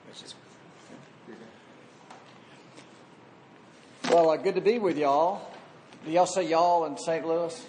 Well, good to be with y'all. Do y'all say y'all in St. Louis?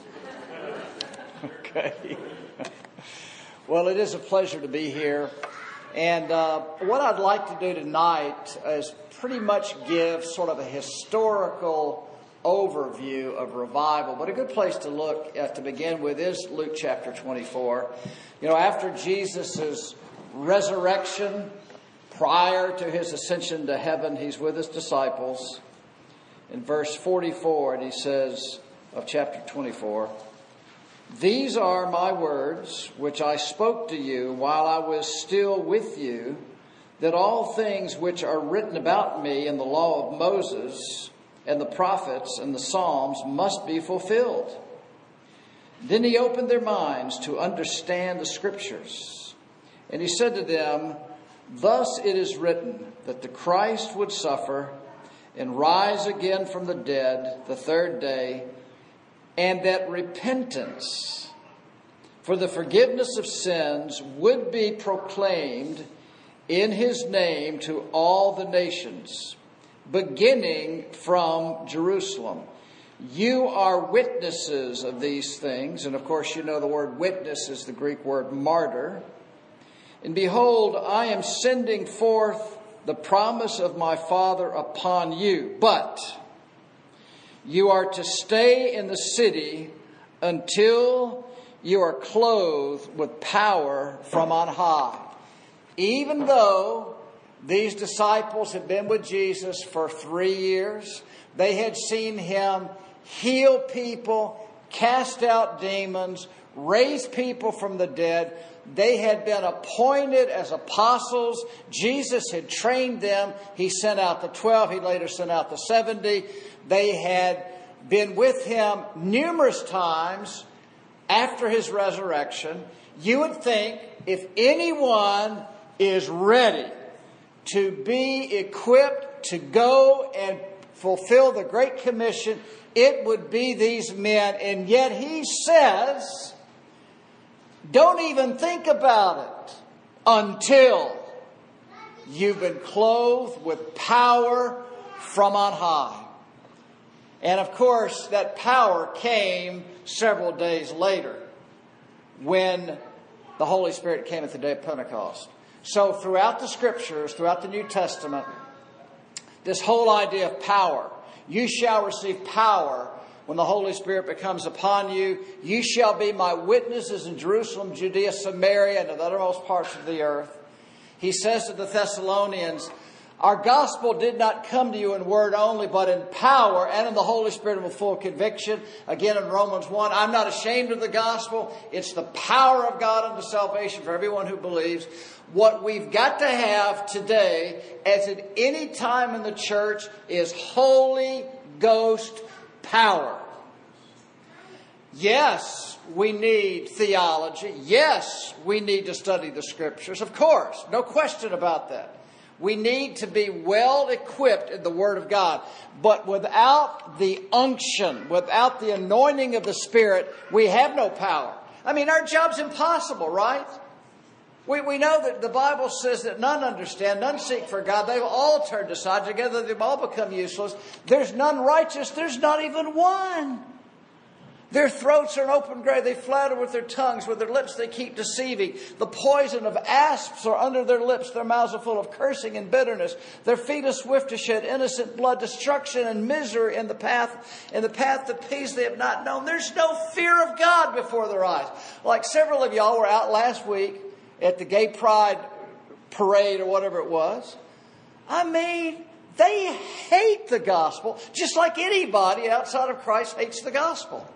Okay. Well, it is a pleasure to be here. And what I'd like to do tonight is pretty much give sort of a historical overview of revival. But a good place to look to begin with is Luke chapter 24. You know, after Jesus' resurrection, prior to his ascension to heaven, he's with his disciples. In verse 44, and he says of chapter 24, "These are my words which I spoke to you while I was still with you, that all things which are written about me in the law of Moses and the prophets and the Psalms must be fulfilled." Then he opened their minds to understand the Scriptures. And he said to them, "Thus it is written that the Christ would suffer and rise again from the dead the third day, and that repentance for the forgiveness of sins would be proclaimed in his name to all the nations, beginning from Jerusalem. You are witnesses of these things." And of course, you know the word witness is the Greek word martyr. "And behold, I am sending forth the promise of my Father upon you, but you are to stay in the city until you are clothed with power from on high." Even though these disciples had been with Jesus for 3 years, they had seen him heal people, cast out demons, raise people from the dead. They had been appointed as apostles. Jesus had trained them. He sent out the 12. He later sent out the 70. They had been with him numerous times after his resurrection. You would think if anyone is ready to be equipped to go and fulfill the Great Commission, it would be these men. And yet he says, don't even think about it until you've been clothed with power from on high. And of course, that power came several days later when the Holy Spirit came at the day of Pentecost. So throughout the Scriptures, throughout the New Testament, this whole idea of power, you shall receive power when the Holy Spirit becomes upon you. You shall be my witnesses in Jerusalem, Judea, Samaria, and to the uttermost parts of the earth. He says to the Thessalonians, our gospel did not come to you in word only, but in power and in the Holy Spirit with full conviction. Again in Romans 1, I'm not ashamed of the gospel. It's the power of God unto salvation for everyone who believes. What we've got to have today, as at any time in the church, is Holy Ghost power. Yes, we need theology. Yes, we need to study the Scriptures. Of course, no question about that. We need to be well equipped in the Word of God. But without the unction, without the anointing of the Spirit, we have no power. I mean, our job's impossible, right? We know that the Bible says that none understand, none seek for God. They've all turned aside. Together they've all become useless. There's none righteous. There's not even one. Their throats are an open grave. They flatter with their tongues. With their lips they keep deceiving. The poison of asps are under their lips. Their mouths are full of cursing and bitterness. Their feet are swift to shed innocent blood. Destruction and misery in the path of peace they have not known. There's no fear of God before their eyes. Like several of y'all were out last week at the Gay Pride parade or whatever it was. I mean, they hate the gospel just like anybody outside of Christ hates the gospel.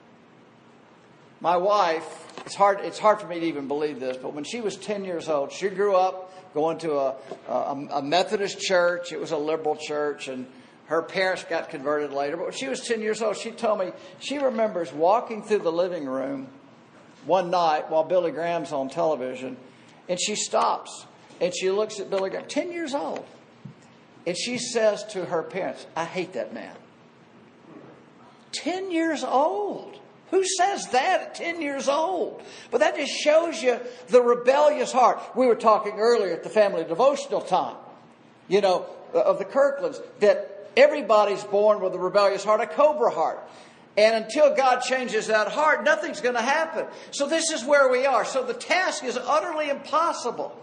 My wife, it's hard for me to even believe this, but when she was 10 years old, she grew up going to a Methodist church. It was a liberal church, and her parents got converted later. But when she was 10 years old, she told me she remembers walking through the living room one night while Billy Graham's on television, and she stops and she looks at Billy Graham, 10 years old, and she says to her parents, I hate that man. 10 years old. Who says that at 10 years old? But that just shows you the rebellious heart. We were talking earlier at the family devotional time, of the Kirklands, that everybody's born with a rebellious heart, a cobra heart. And until God changes that heart, nothing's going to happen. So this is where we are. So the task is utterly impossible.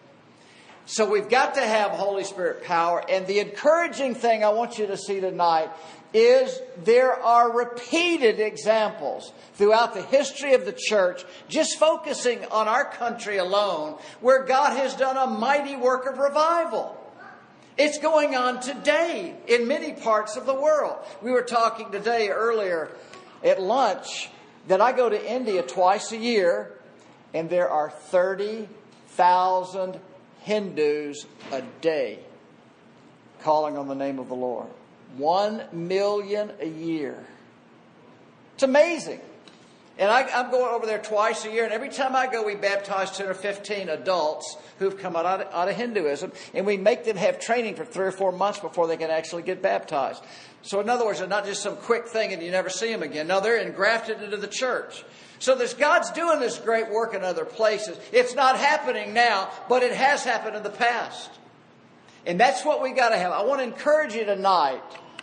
So we've got to have Holy Spirit power. And the encouraging thing I want you to see tonight is there are repeated examples throughout the history of the church, just focusing on our country alone, where God has done a mighty work of revival. It's going on today in many parts of the world. We were talking today earlier at lunch that I go to India twice a year, and there are 30,000 Hindus a day calling on the name of the Lord. 1 million a year. It's amazing. And I'm going over there twice a year, and every time I go, we baptize 10 or 15 adults who've come out of Hinduism, and we make them have training for 3 or 4 months before they can actually get baptized. So in other words, they're not just some quick thing and you never see them again. No, they're engrafted into the church. So God's doing this great work in other places. It's not happening now, but it has happened in the past. And that's what we got to have. I want to encourage you tonight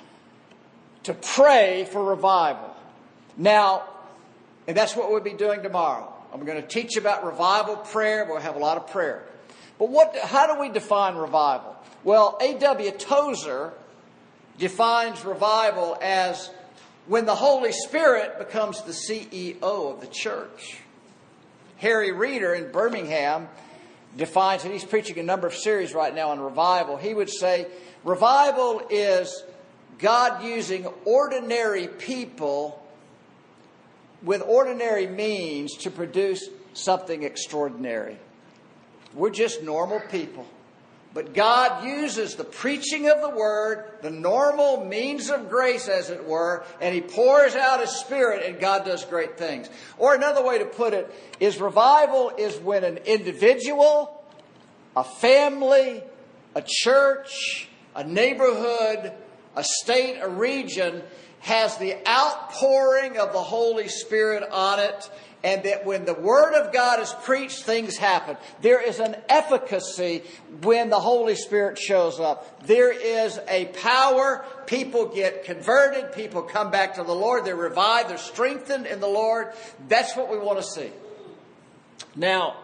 to pray for revival. Now, and that's what we'll be doing tomorrow. I'm going to teach about revival prayer. We'll have a lot of prayer. But how do we define revival? Well, A.W. Tozer defines revival as when the Holy Spirit becomes the CEO of the church. Harry Reeder in Birmingham defines, and he's preaching a number of series right now on revival. He would say revival is God using ordinary people with ordinary means to produce something extraordinary. We're just normal people. But God uses the preaching of the Word, the normal means of grace, as it were, and He pours out His Spirit, and God does great things. Or another way to put it is revival is when an individual, a family, a church, a neighborhood, a state, a region has the outpouring of the Holy Spirit on it, and that when the Word of God is preached, things happen. There is an efficacy when the Holy Spirit shows up. There is a power. People get converted. People come back to the Lord. They're revived. They're strengthened in the Lord. That's what we want to see. Now,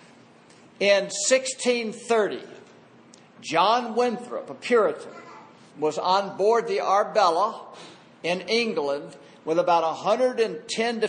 in 1630, John Winthrop, a Puritan, was on board the Arbella in England with about 110 or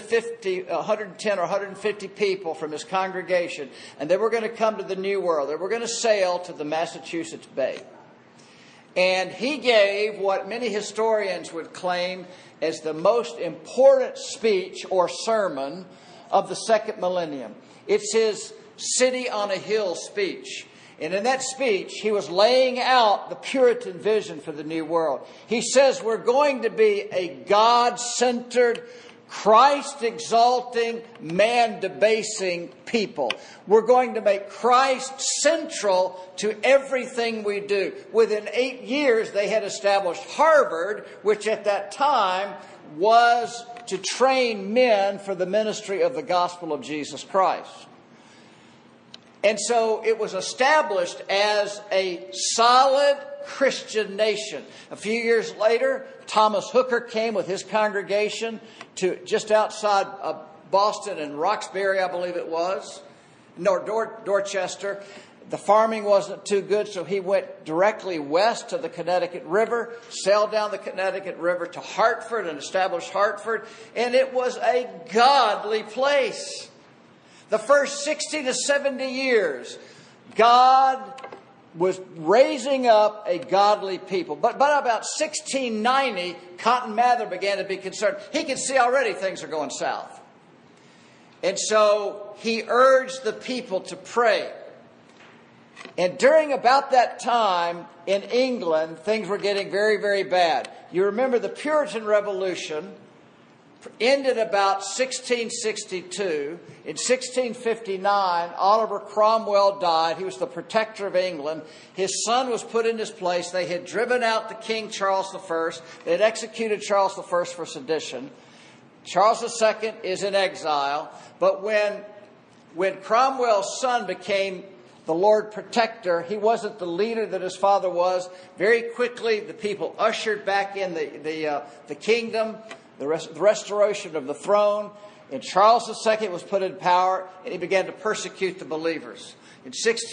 150 people from his congregation. And they were going to come to the New World. They were going to sail to the Massachusetts Bay. And he gave what many historians would claim as the most important speech or sermon of the second millennium. It's his City on a Hill speech. And in that speech, he was laying out the Puritan vision for the New World. He says we're going to be a God-centered, Christ-exalting, man-debasing people. We're going to make Christ central to everything we do. Within 8 years, they had established Harvard, which at that time was to train men for the ministry of the gospel of Jesus Christ. And so it was established as a solid Christian nation. A few years later, Thomas Hooker came with his congregation to just outside Boston and Roxbury, I believe it was, Dorchester. The farming wasn't too good, so he went directly west to the Connecticut River, sailed down the Connecticut River to Hartford and established Hartford. And it was a godly place. The first 60 to 70 years, God was raising up a godly people. But by about 1690, Cotton Mather began to be concerned. He could see already things are going south. And so he urged the people to pray. And during about that time in England, things were getting very, very bad. You remember the Puritan Revolution ended about 1662. In 1659, Oliver Cromwell died. He was the protector of England. His son was put in his place. They had driven out the King Charles I. They had executed Charles I for sedition. Charles II is in exile. But when Cromwell's son became the Lord Protector, he wasn't the leader that his father was. Very quickly, the people ushered back in the kingdom, the restoration of the throne. And Charles II was put in power, and he began to persecute the believers. In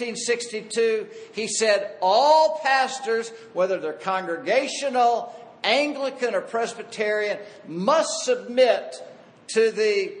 1662, he said all pastors, whether they're congregational, Anglican, or Presbyterian, must submit to the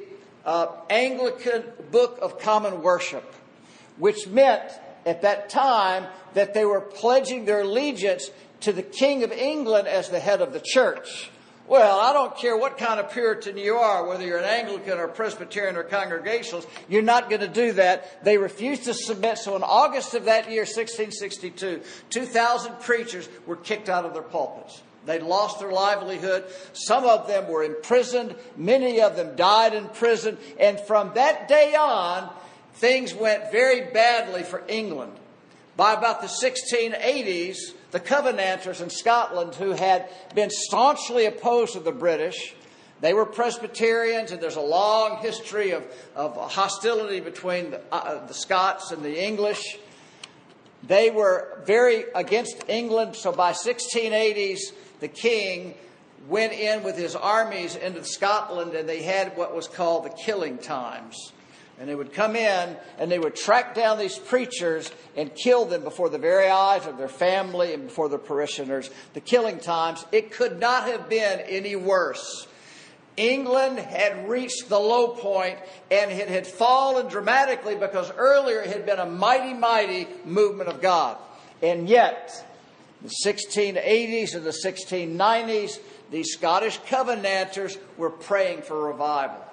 Anglican Book of Common Worship, which meant at that time that they were pledging their allegiance to the King of England as the head of the church. Well, I don't care what kind of Puritan you are, whether you're an Anglican or Presbyterian or Congregationalist, you're not going to do that. They refused to submit. So in August of that year, 1662, 2,000 preachers were kicked out of their pulpits. They'd lost their livelihood. Some of them were imprisoned. Many of them died in prison. And from that day on, things went very badly for England. By about the 1680s, the Covenanters in Scotland, who had been staunchly opposed to the British, they were Presbyterians, and there's a long history of hostility between the Scots and the English. They were very against England, so by 1680s, the king went in with his armies into Scotland, and they had what was called the killing times. And they would come in and they would track down these preachers and kill them before the very eyes of their family and before their parishioners. The killing times, it could not have been any worse. England had reached the low point, and it had fallen dramatically because earlier it had been a mighty, mighty movement of God. And yet, in the 1680s and the 1690s, these Scottish Covenanters were praying for revival.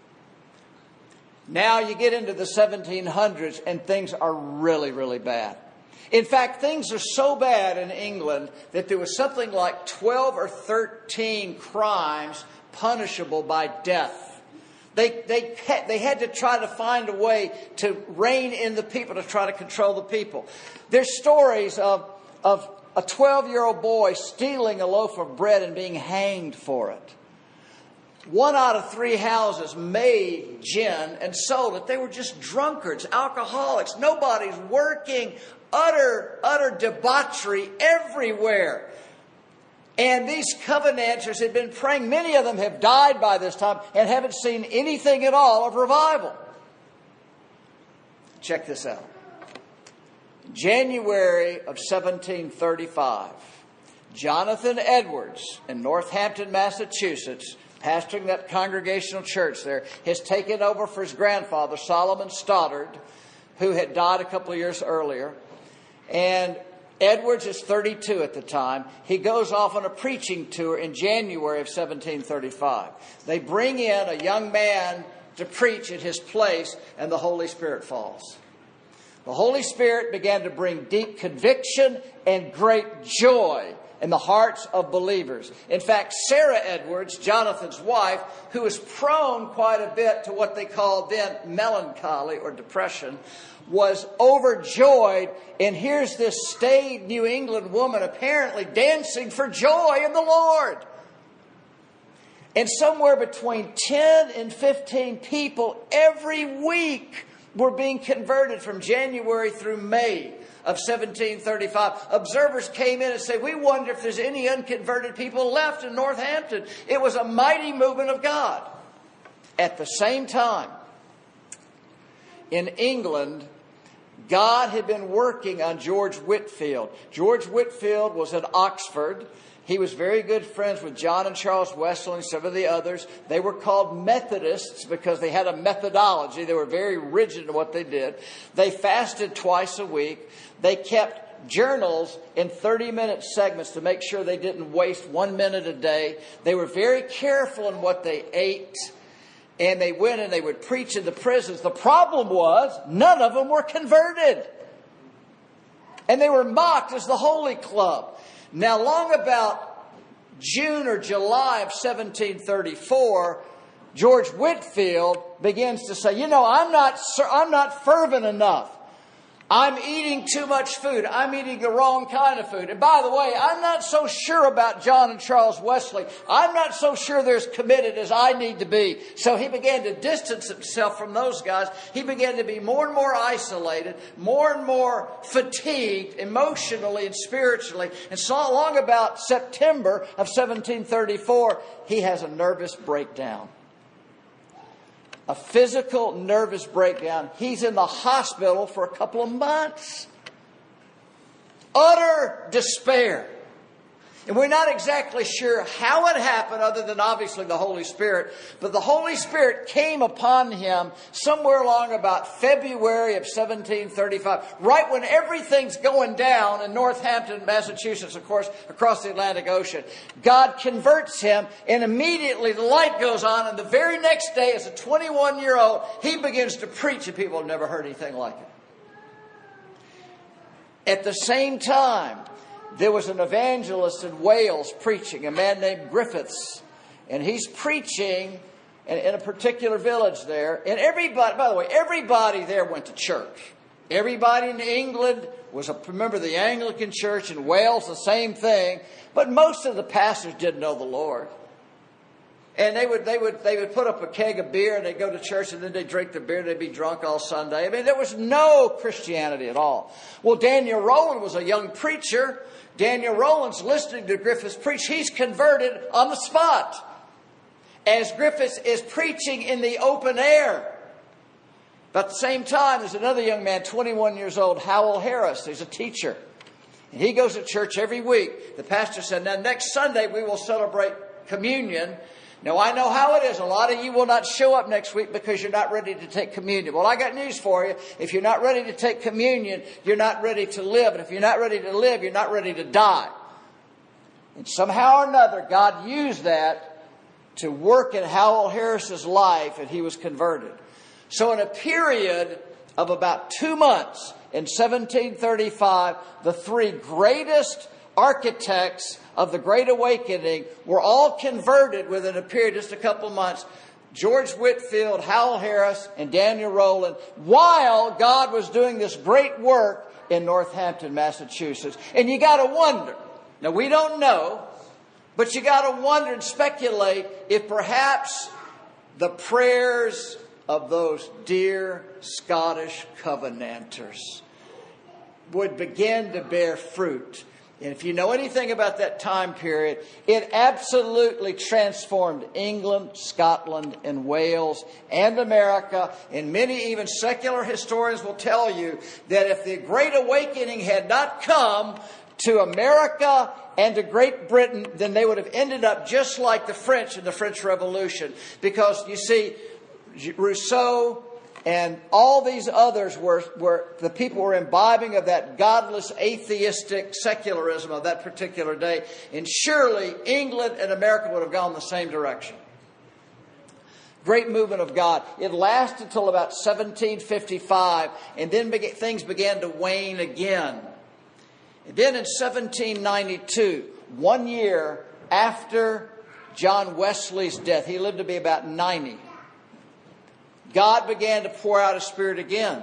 Now you get into the 1700s and things are really, really bad. In fact, things are so bad in England that there was something like 12 or 13 crimes punishable by death. They had to try to find a way to rein in the people, to try to control the people. There's stories of a 12-year-old boy stealing a loaf of bread and being hanged for it. 1 out of 3 houses made gin and sold it. They were just drunkards, alcoholics. Nobody's working. Utter debauchery everywhere. And these Covenanters had been praying. Many of them have died by this time and haven't seen anything at all of revival. Check this out. January of 1735, Jonathan Edwards in Northampton, Massachusetts, pastoring that Congregational church there, has taken over for his grandfather, Solomon Stoddard, who had died a couple of years earlier. And Edwards is 32 at the time. He goes off on a preaching tour in January of 1735. They bring in a young man to preach at his place, and the Holy Spirit falls. The Holy Spirit began to bring deep conviction and great joy in the hearts of believers. In fact, Sarah Edwards, Jonathan's wife, who was prone quite a bit to what they called then melancholy or depression, was overjoyed. And here's this staid New England woman apparently dancing for joy in the Lord. And somewhere between 10 and 15 people every week were being converted from January through May of 1735. Observers came in and said, we wonder if there's any unconverted people left in Northampton. It was a mighty movement of God. At the same time, in England, God had been working on George Whitefield. George Whitefield was at Oxford. He was very good friends with John and Charles Wesley and some of the others. They were called Methodists because they had a methodology. They were very rigid in what they did. They fasted twice a week. They kept journals in 30-minute segments to make sure they didn't waste 1 minute a day. They were very careful in what they ate. And they went and they would preach in the prisons. The problem was none of them were converted. And they were mocked as the Holy Club. Now, long about June or July of 1734, George Whitefield begins to say, I'm not fervent enough. I'm eating too much food. I'm eating the wrong kind of food. And by the way, I'm not so sure about John and Charles Wesley. I'm not so sure they're as committed as I need to be. So he began to distance himself from those guys. He began to be more and more isolated, more and more fatigued emotionally and spiritually. And so along about September of 1734, he has a nervous breakdown. A physical nervous breakdown. He's in the hospital for a couple of months. Utter despair. And we're not exactly sure how it happened other than obviously the Holy Spirit. But the Holy Spirit came upon him somewhere along about February of 1735. Right when everything's going down in Northampton, Massachusetts, of course, across the Atlantic Ocean. God converts him and immediately the light goes on. And the very next day, as a 21-year-old, he begins to preach and people have never heard anything like it. At the same time, there was an evangelist in Wales preaching, a man named Griffiths. And he's preaching in a particular village there. And everybody, by the way, everybody there went to church. Everybody in England was a member of the Anglican Church. In Wales, the same thing. But most of the pastors didn't know the Lord. And they would put up a keg of beer and they'd go to church and then they'd drink the beer and they'd be drunk all Sunday. I mean, there was no Christianity at all. Well, Daniel Rowland was a young preacher. Daniel Rowland's listening to Griffiths preach. He's converted on the spot as Griffiths is preaching in the open air. But at the same time, there's another young man, 21 years old, Howell Harris. He's a teacher. And he goes to church every week. The pastor said, now next Sunday we will celebrate communion. Now, I know how it is. A lot of you will not show up next week because you're not ready to take communion. Well, I got news for you. If you're not ready to take communion, you're not ready to live. And if you're not ready to live, you're not ready to die. And somehow or another, God used that to work in Howell Harris's life, and he was converted. So in a period of about 2 months in 1735, the three greatest architects of the Great Awakening were all converted within a period of just a couple months. George Whitefield, Howell Harris, and Daniel Rowland, while God was doing this great work in Northampton, Massachusetts. And you got to wonder, now we don't know, but you got to wonder and speculate if perhaps the prayers of those dear Scottish Covenanters would begin to bear fruit. And if you know anything about that time period, it absolutely transformed England, Scotland, and Wales, and America. And many even secular historians will tell you that if the Great Awakening had not come to America and to Great Britain, then they would have ended up just like the French in the French Revolution. Because, you see, Rousseau and all these others were the people were imbibing of that godless, atheistic secularism of that particular day. And surely England and America would have gone the same direction. Great movement of God. It lasted until about 1755, and then things began to wane again. And then in 1792, 1 year after John Wesley's death, he lived to be about 90. God began to pour out His Spirit again.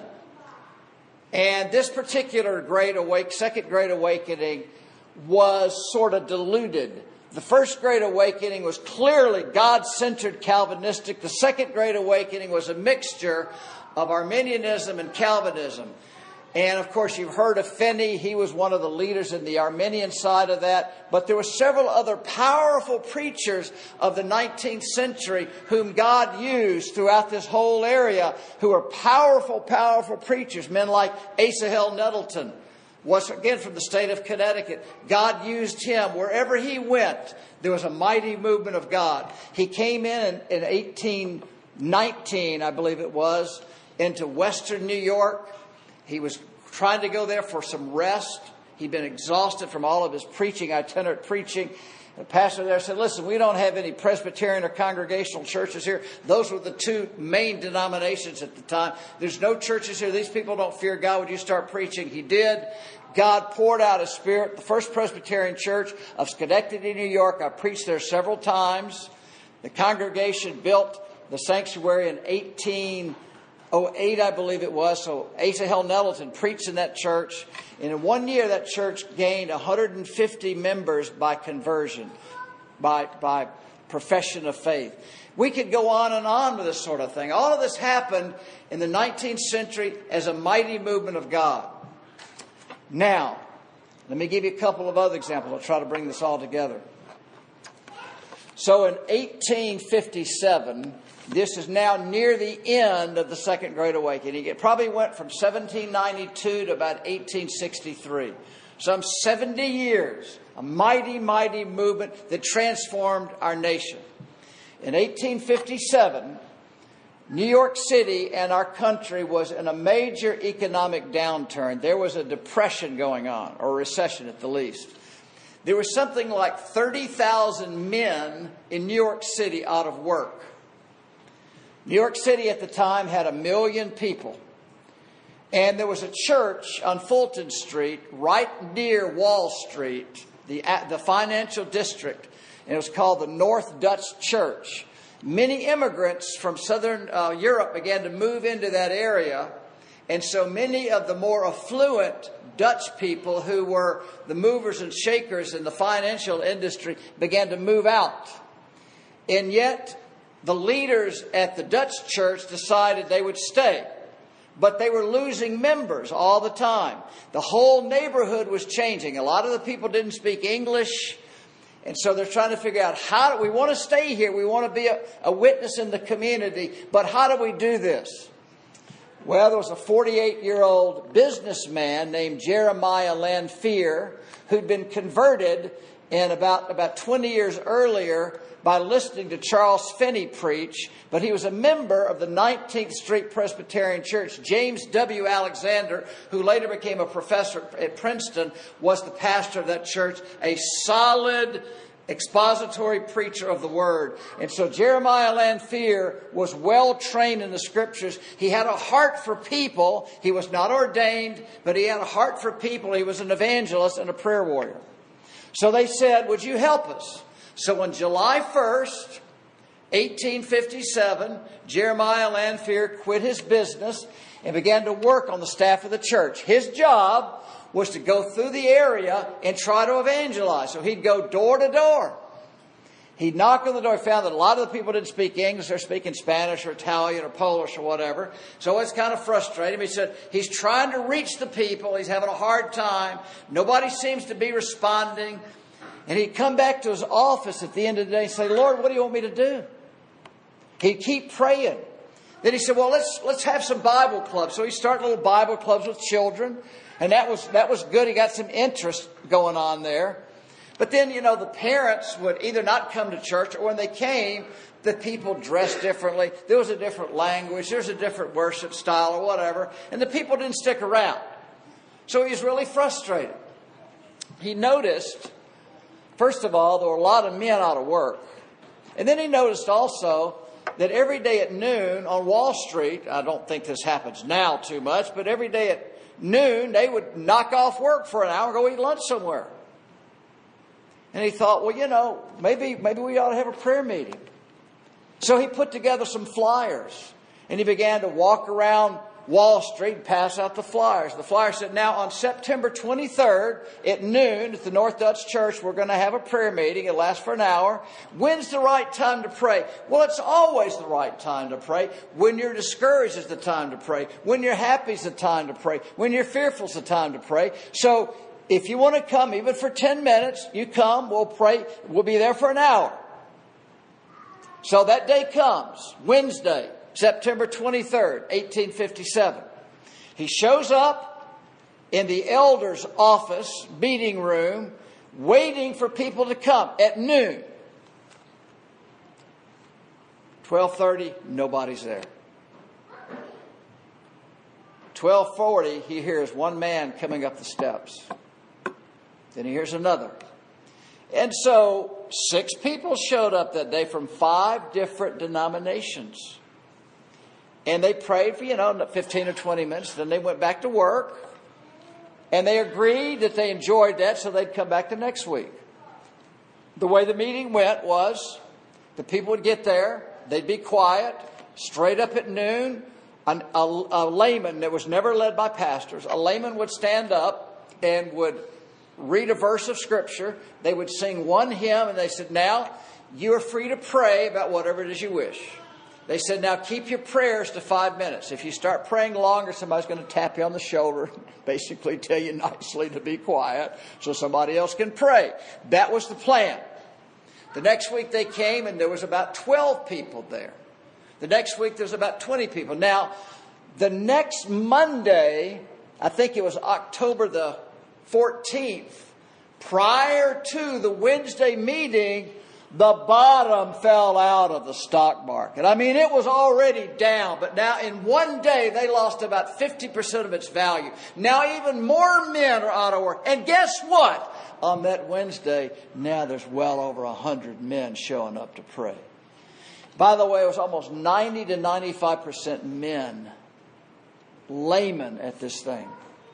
And this particular Second Great Awakening was sort of diluted. The First Great Awakening was clearly God-centered Calvinistic. The Second Great Awakening was a mixture of Arminianism and Calvinism. And, of course, you've heard of Finney. He was one of the leaders in the Arminian side of that. But there were several other powerful preachers of the 19th century whom God used throughout this whole area, who were powerful, powerful preachers. Men like Asa Hill Nettleton was, again, from the state of Connecticut. God used him. Wherever he went, there was a mighty movement of God. He came in 1819, I believe it was, into Western New York. He was trying to go there for some rest. He'd been exhausted from all of his preaching, itinerant preaching. The pastor there said, listen, we don't have any Presbyterian or Congregational churches here. Those were the two main denominations at the time. There's no churches here. These people don't fear God. Would you start preaching? He did. God poured out His Spirit. The First Presbyterian Church of Schenectady, New York. I preached there several times. The congregation built the sanctuary in 18 08, I believe it was. So Asa Held Nettleton preached in that church. And in 1 year, that church gained 150 members by conversion, by profession of faith. We could go on with this sort of thing. All of this happened in the 19th century as a mighty movement of God. Now, let me give you a couple of other examples. I'll try to bring this all together. So in 1857, this is now near the end of the Second Great Awakening. It probably went from 1792 to about 1863. Some 70 years, a mighty, mighty movement that transformed our nation. In 1857, New York City and our country was in a major economic downturn. There was a depression going on, or a recession at the least. There was something like 30,000 men in New York City out of work. New York City at the time had 1 million people. And there was a church on Fulton Street right near Wall Street, the financial district. And it was called the North Dutch Church. Many immigrants from southern Europe began to move into that area. And so many of the more affluent Dutch people who were the movers and shakers in the financial industry began to move out. And yet the leaders at the Dutch church decided they would stay. But they were losing members all the time. The whole neighborhood was changing. A lot of the people didn't speak English. And so they're trying to figure out how do we want to stay here. We want to be a witness in the community. But how do we do this? Well, there was a 48-year-old businessman named Jeremiah Lanphier who'd been converted in about 20 years earlier by listening to Charles Finney preach. But he was a member of the 19th Street Presbyterian Church. James W. Alexander, who later became a professor at Princeton, was the pastor of that church, a solid expository preacher of the Word. And so Jeremiah Lanphier was well trained in the Scriptures. He had a heart for people. He was not ordained, but he had a heart for people. He was an evangelist and a prayer warrior. So they said, would you help us? So on July 1st, 1857, Jeremiah Lanphier quit his business and began to work on the staff of the church. His job was to go through the area and try to evangelize. So he'd go door to door. He'd knock on the door. He found that a lot of the people didn't speak English. They're speaking Spanish or Italian or Polish or whatever. So it's kind of frustrating. He said he's trying to reach the people. He's having a hard time. Nobody seems to be responding. And he'd come back to his office at the end of the day and say, Lord, what do you want me to do? He'd keep praying. Then he said, well, let's have some Bible clubs. So he started little Bible clubs with children. And that was good. He got some interest going on there. But then, the parents would either not come to church, or when they came, the people dressed differently. There was a different language. There was a different worship style or whatever. And the people didn't stick around. So he was really frustrated. He noticed, first of all, there were a lot of men out of work. And then he noticed also that every day at noon on Wall Street, I don't think this happens now too much, but every day at noon, they would knock off work for an hour and go eat lunch somewhere. And he thought, well, maybe we ought to have a prayer meeting. So he put together some flyers, and he began to walk around Wall Street and pass out the flyers. The flyer said, now on September 23rd at noon at the North Dutch Church, we're going to have a prayer meeting. It'll last for an hour. When's the right time to pray? Well, it's always the right time to pray. When you're discouraged is the time to pray. When you're happy is the time to pray. When you're fearful is the time to pray. So if you want to come, even for 10 minutes, you come, we'll pray. We'll be there for an hour. So that day comes, Wednesday, September 23rd, 1857. He shows up in the elder's office, meeting room, waiting for people to come at noon. 12:30, nobody's there. 12:40, he hears one man coming up the steps. Then he hears another. And so 6 people showed up that day from 5 different denominations. And they prayed for, 15 or 20 minutes. Then they went back to work. And they agreed that they enjoyed that, so they'd come back the next week. The way the meeting went was the people would get there. They'd be quiet. Straight up at noon, a layman that was never led by pastors. A layman would stand up and would read a verse of Scripture. They would sing one hymn, and they said, now, you are free to pray about whatever it is you wish. They said, now keep your prayers to 5 minutes. If you start praying longer, somebody's going to tap you on the shoulder, basically tell you nicely to be quiet so somebody else can pray. That was the plan. The next week they came and there was about 12 people there. The next week there was about 20 people. Now, the next Monday, I think it was October the 14th, prior to the Wednesday meeting, the bottom fell out of the stock market. I mean, it was already down, but now in one day they lost about 50% of its value. Now even more men are out of work. And guess what? On that Wednesday, now there's well over 100 men showing up to pray. By the way, it was almost 90 to 95% men, laymen at this thing.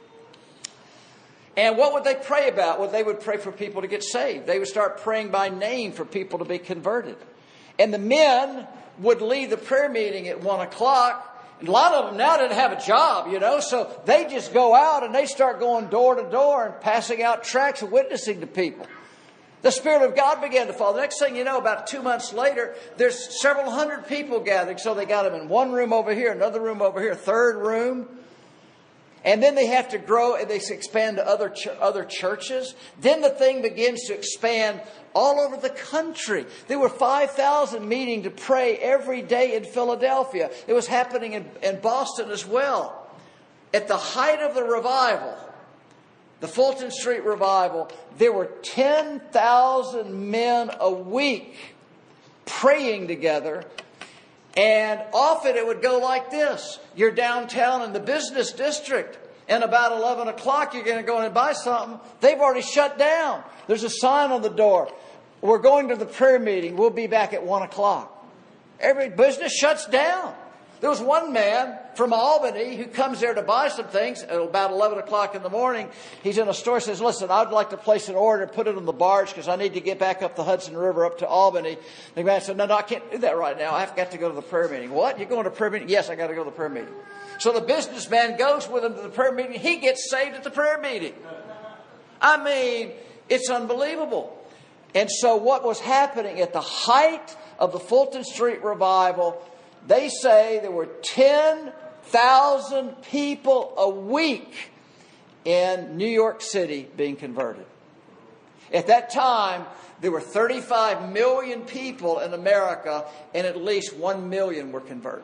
And what would they pray about? Well, they would pray for people to get saved. They would start praying by name for people to be converted. And the men would leave the prayer meeting at 1 o'clock. And a lot of them now didn't have a job, so they just go out and they start going door to door and passing out tracts and witnessing to people. The Spirit of God began to fall. The next thing you know, about 2 months later, there's several hundred people gathering. So they got them in one room over here, another room over here, third room. And then they have to grow and they expand to other churches. Then the thing begins to expand all over the country. There were 5,000 meeting to pray every day in Philadelphia. It was happening in Boston as well. At the height of the revival, the Fulton Street revival, there were 10,000 men a week praying together. And often it would go like this. You're downtown in the business district, and about 11 o'clock you're going to go in and buy something. They've already shut down. There's a sign on the door. We're going to the prayer meeting. We'll be back at 1 o'clock. Every business shuts down. There was one man from Albany who comes there to buy some things at about 11 o'clock in the morning. He's in a store, says, listen, I'd like to place an order, put it on the barge because I need to get back up the Hudson River up to Albany. The man said, no, I can't do that right now. I've got to go to the prayer meeting. What? You're going to the prayer meeting? Yes, I got to go to the prayer meeting. So the businessman goes with him to the prayer meeting. He gets saved at the prayer meeting. I mean, it's unbelievable. And so what was happening at the height of the Fulton Street revival, they say there were 10,000 people a week in New York City being converted. At that time, there were 35 million people in America, and at least 1 million were converted.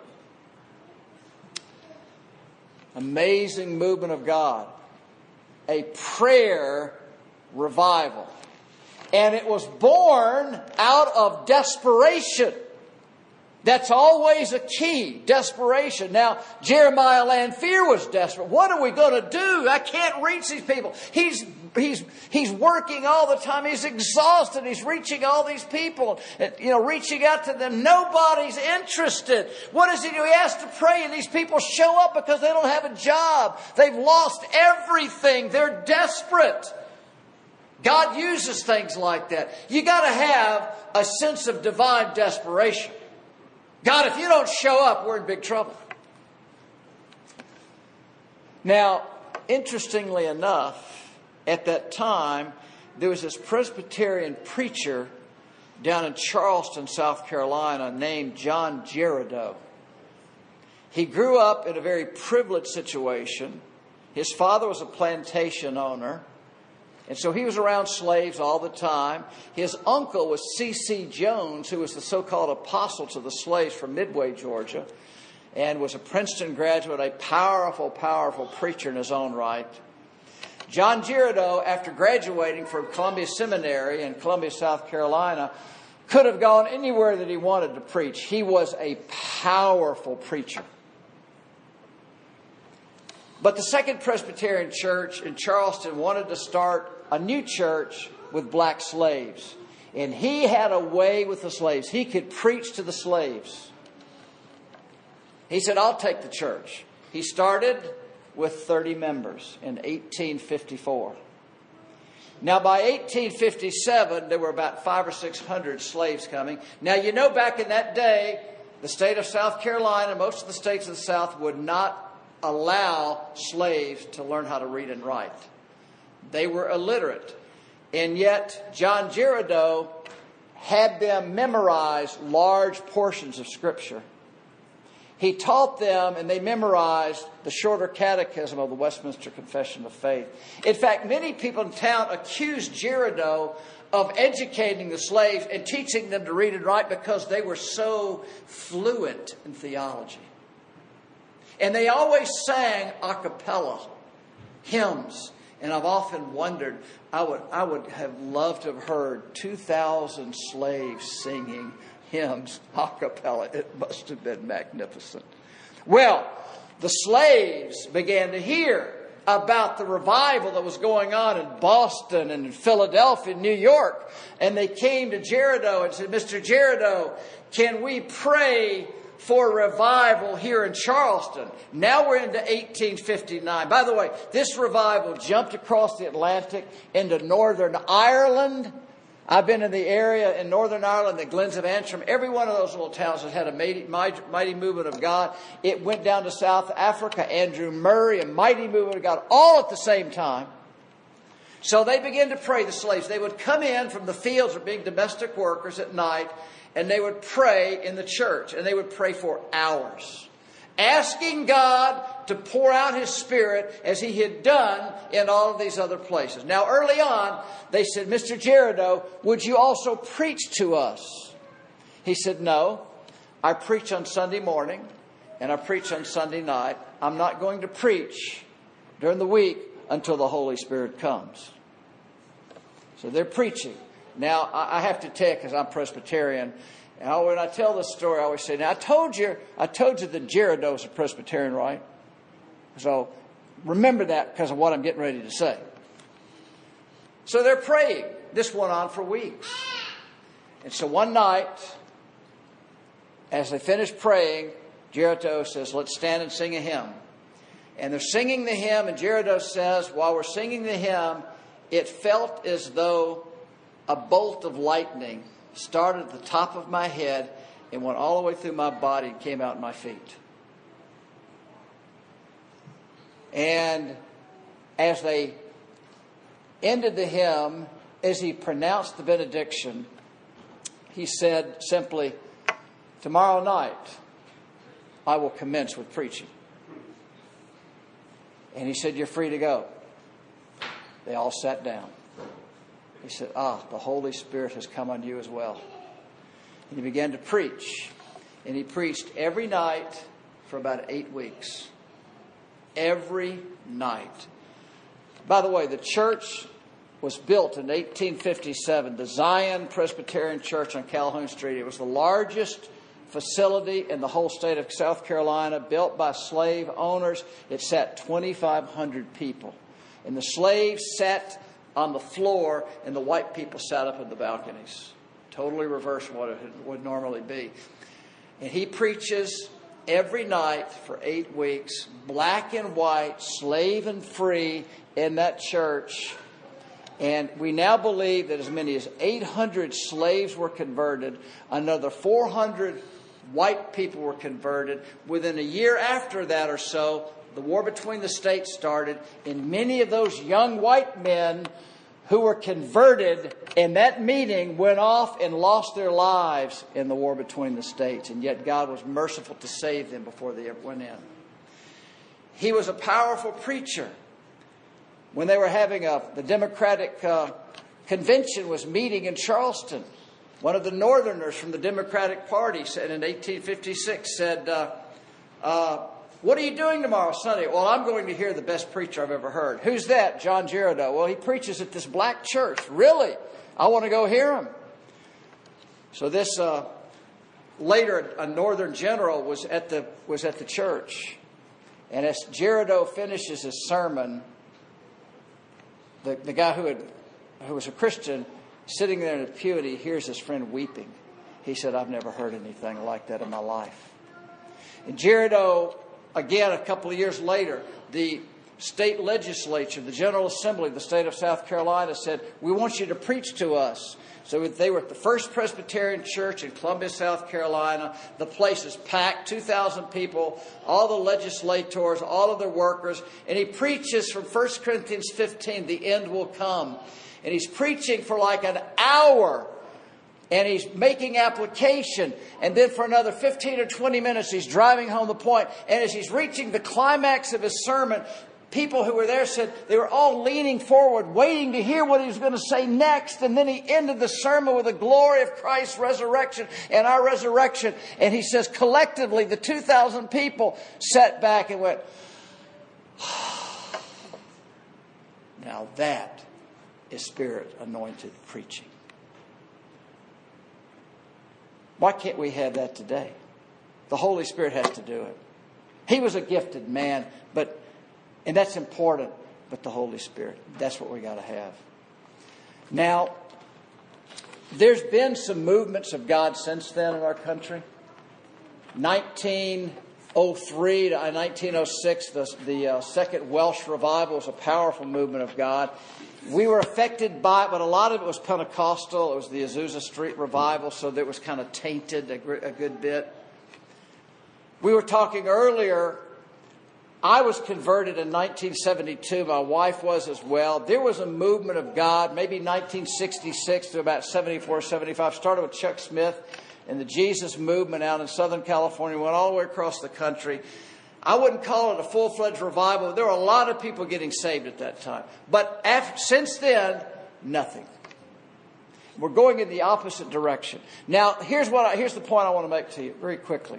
Amazing movement of God. A prayer revival. And it was born out of desperation. That's always a key, desperation. Now, Jeremiah Lanphier was desperate. What are we going to do? I can't reach these people. He's working all the time. He's exhausted. He's reaching all these people, reaching out to them. Nobody's interested. What does he do? He has to pray, and these people show up because they don't have a job. They've lost everything. They're desperate. God uses things like that. You got to have a sense of divine desperation. God, if you don't show up, we're in big trouble. Now, interestingly enough, at that time, there was this Presbyterian preacher down in Charleston, South Carolina, named John Girardeau. He grew up in a very privileged situation. His father was a plantation owner. And so he was around slaves all the time. His uncle was C.C. Jones, who was the so-called apostle to the slaves from Midway, Georgia, and was a Princeton graduate, a powerful, powerful preacher in his own right. John Girardeau, after graduating from Columbia Seminary in Columbia, South Carolina, could have gone anywhere that he wanted to preach. He was a powerful preacher. But the Second Presbyterian Church in Charleston wanted to start a new church with black slaves. And he had a way with the slaves. He could preach to the slaves. He said, I'll take the church. He started with 30 members in 1854. Now, by 1857, there were about 500 or 600 slaves coming. Now, back in that day, the state of South Carolina, most of the states of the South would not allow slaves to learn how to read and write. They were illiterate. And yet, John Girardeau had them memorize large portions of Scripture. He taught them, and they memorized the shorter catechism of the Westminster Confession of Faith. In fact, many people in town accused Girardeau of educating the slaves and teaching them to read and write because they were so fluent in theology. And they always sang a cappella hymns. And I've often wondered, I would have loved to have heard 2,000 slaves singing hymns a cappella. It must have been magnificent. Well, the slaves began to hear about the revival that was going on in Boston and in Philadelphia and New York. And they came to Girardeau and said, Mr. Girardeau, can we pray for revival here in Charleston? Now we're into 1859. By the way, this revival jumped across the Atlantic into Northern Ireland. I've been in the area in Northern Ireland, the Glens of Antrim. Every one of those little towns has had a mighty movement of God. It went down to South Africa, Andrew Murray, a mighty movement of God, all at the same time. So they began to pray, the slaves. They would come in from the fields or being domestic workers at night, and they would pray in the church, and they would pray for hours, asking God to pour out His Spirit as He had done in all of these other places. Now, early on, they said, Mr. Girardeau, would you also preach to us? He said, no, I preach on Sunday morning, and I preach on Sunday night. I'm not going to preach during the week until the Holy Spirit comes. So they're preaching. Now, I have to tell you, because I'm Presbyterian, and when I tell this story, I always say, now, I told you that Girardeau is a Presbyterian, right? So remember that because of what I'm getting ready to say. So they're praying. This went on for weeks. And so one night, as they finished praying, Girardeau says, let's stand and sing a hymn. And they're singing the hymn, and Girardeau says, while we're singing the hymn, it felt as though a bolt of lightning started at the top of my head and went all the way through my body and came out my feet. And as they ended the hymn, as he pronounced the benediction, he said simply, tomorrow night I will commence with preaching. And he said, you're free to go. They all sat down. He said, the Holy Spirit has come on you as well. And he began to preach. And he preached every night for about 8 weeks. Every night. By the way, the church was built in 1857. The Zion Presbyterian Church on Calhoun Street. It was the largest facility in the whole state of South Carolina, built by slave owners. It sat 2,500 people. And the slaves sat on the floor, and the white people sat up in the balconies. Totally reverse what it would normally be. And he preaches every night for 8 weeks, black and white, slave and free, in that church. And we now believe that as many as 800 slaves were converted. Another 400 white people were converted. Within a year after that or so, the war between the states started, and many of those young white men who were converted in that meeting went off and lost their lives in the war between the states. And yet God was merciful to save them before they ever went in. He was a powerful preacher. When they were having the Democratic convention was meeting in Charleston, one of the Northerners from the Democratic Party said in 1856, said, what are you doing tomorrow, Sunday? Well, I'm going to hear the best preacher I've ever heard. Who's that? John Girardeau. Well, he preaches at this black church. Really? I want to go hear him. So this, later, a Northern general was at the church. And as Girardeau finishes his sermon, the guy who was a Christian, sitting there in the pew, and he hears his friend weeping. He said, I've never heard anything like that in my life. And Girardeau, again, a couple of years later, the state legislature, the General Assembly of the state of South Carolina said, we want you to preach to us. So they were at the First Presbyterian Church in Columbia, South Carolina. The place is packed, 2,000 people, all the legislators, all of the workers. And he preaches from 1 Corinthians 15, the end will come. And he's preaching for like an hour. And he's making application. And then for another 15 or 20 minutes, he's driving home the point. And as he's reaching the climax of his sermon, people who were there said they were all leaning forward, waiting to hear what he was going to say next. And then he ended the sermon with the glory of Christ's resurrection and our resurrection. And he says, collectively, the 2,000 people sat back and went, now that is Spirit-anointed preaching. Why can't we have that today? The Holy Spirit has to do it. He was a gifted man, and that's important, but the Holy Spirit, that's what we got to have. Now, there's been some movements of God since then in our country. 1903 to 1906, the Second Welsh Revival was a powerful movement of God. We were affected by it, but a lot of it was Pentecostal. It was the Azusa Street Revival, so that was kind of tainted a good bit. We were talking earlier, I was converted in 1972. My wife was as well. There was a movement of God, maybe 1966 to about 74, 75. Started with Chuck Smith and the Jesus movement out in Southern California. Went all the way across the country. I wouldn't call it a full-fledged revival. There were a lot of people getting saved at that time. But since then, nothing. We're going in the opposite direction. Now, here's the point I want to make to you very quickly.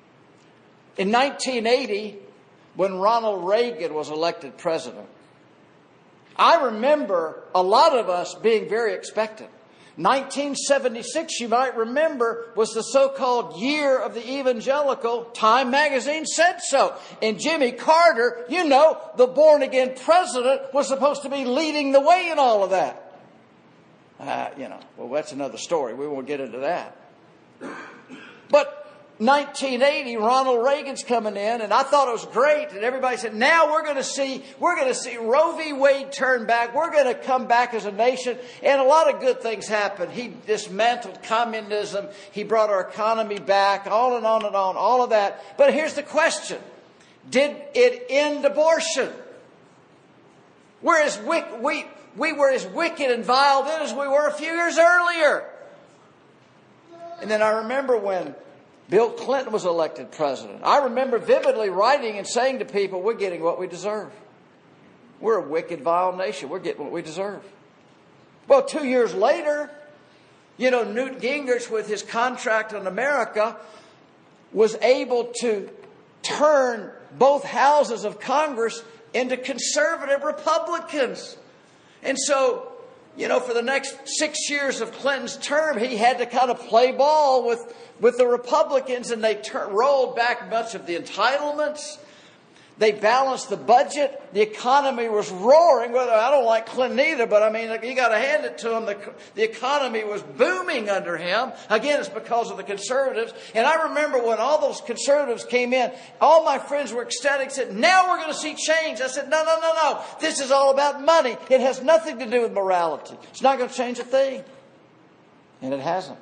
In 1980, when Ronald Reagan was elected president, I remember a lot of us being very expectant. 1976, you might remember, was the so-called year of the evangelical. Time magazine said so. And Jimmy Carter, the born-again president, was supposed to be leading the way in all of that. Well, that's another story. We won't get into that. But 1980, Ronald Reagan's coming in, and I thought it was great. And everybody said, now we're going to see Roe v. Wade turn back. We're going to come back as a nation. And a lot of good things happened. He dismantled communism. He brought our economy back, on and on and on, all of that. But here's the question. Did it end abortion? We were as wicked and vile then as we were a few years earlier. And then I remember when Bill Clinton was elected president. I remember vividly writing and saying to people, we're getting what we deserve. We're a wicked, vile nation. We're getting what we deserve. Well, 2 years later, Newt Gingrich, with his contract on America, was able to turn both houses of Congress into conservative Republicans. And so, for the next 6 years of Clinton's term, he had to kind of play ball with the Republicans, and they rolled back much of the entitlements. They balanced the budget. The economy was roaring. Well, I don't like Clinton either, but you got to hand it to him. The economy was booming under him. Again, it's because of the conservatives. And I remember when all those conservatives came in, all my friends were ecstatic, said, now we're going to see change. I said, no. This is all about money. It has nothing to do with morality. It's not going to change a thing. And it hasn't.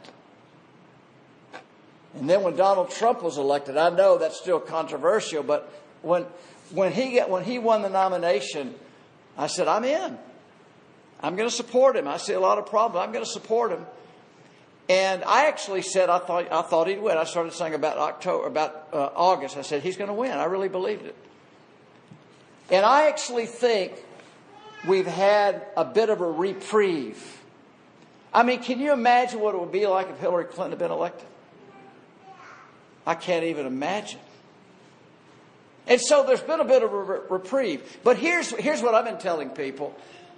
And then when Donald Trump was elected, I know that's still controversial, but when he won the nomination, I said, I'm in. I'm going to support him. I see a lot of problems. I'm going to support him. And I actually said I thought he'd win. I started saying about August. I said he's going to win. I really believed it. And I actually think we've had a bit of a reprieve. Can you imagine what it would be like if Hillary Clinton had been elected? I can't even imagine. And so there's been a bit of a reprieve. But here's what I've been telling people.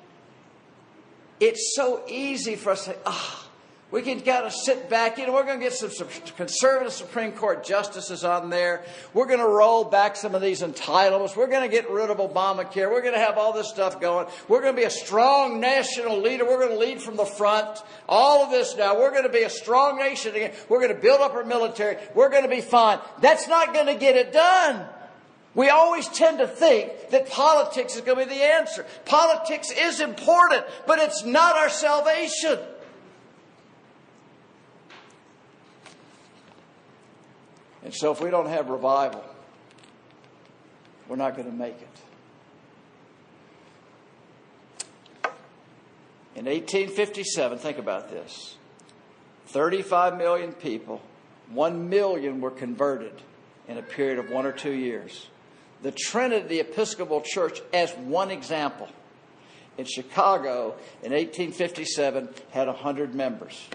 It's so easy for us to say, we can kind of sit back. We're going to get some conservative Supreme Court justices on there. We're going to roll back some of these entitlements. We're going to get rid of Obamacare. We're going to have all this stuff going. We're going to be a strong national leader. We're going to lead from the front. All of this now. We're going to be a strong nation again. We're going to build up our military. We're going to be fine. That's not going to get it done. We always tend to think that politics is going to be the answer. Politics is important, but it's not our salvation. And so if we don't have revival, we're not going to make it. In 1857, think about this, 35 million people, 1 million were converted in a period of 1 or 2 years. The Trinity Episcopal Church, as one example, in Chicago in 1857 had 100 members.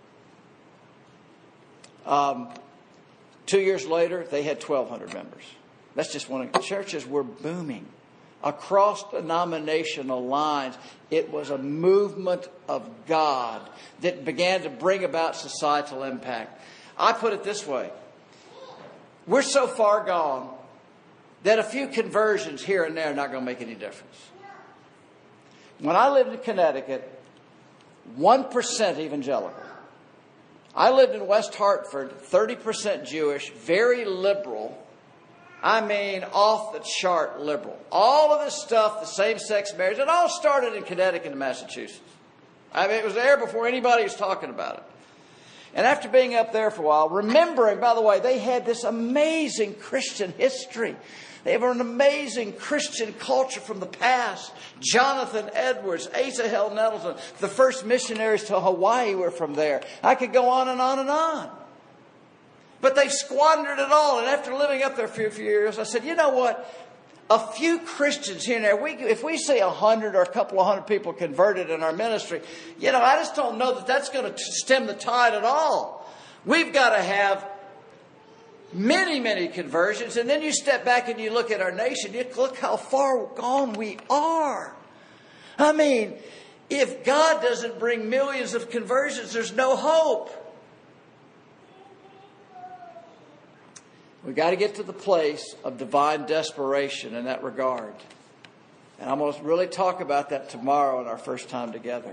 2 years later, they had 1,200 members. That's just one. Churches were booming. Across denominational lines, it was a movement of God that began to bring about societal impact. I put it this way. We're so far gone that a few conversions here and there are not going to make any difference. When I lived in Connecticut, 1% evangelical. I lived in West Hartford, 30% Jewish, very liberal. I mean, off the chart liberal. All of this stuff, the same-sex marriage, it all started in Connecticut and Massachusetts. I mean, it was there before anybody was talking about it. And after being up there for a while, remembering, by the way, they had this amazing Christian history. They were an amazing Christian culture from the past. Jonathan Edwards, Asa Held Nettleton, the first missionaries to Hawaii were from there. I could go on and on and on. But they squandered it all. And after living up there for a few years, I said, you know what? A few Christians here and there, if we see 100 or a couple of hundred people converted in our ministry, you know, I just don't know that that's going to stem the tide at all. We've got to have many, many conversions. And then you step back and you look at our nation. You look how far gone we are. I mean, if God doesn't bring millions of conversions, there's no hope. We've got to get to the place of divine desperation in that regard. And I'm going to really talk about that tomorrow in our first time together.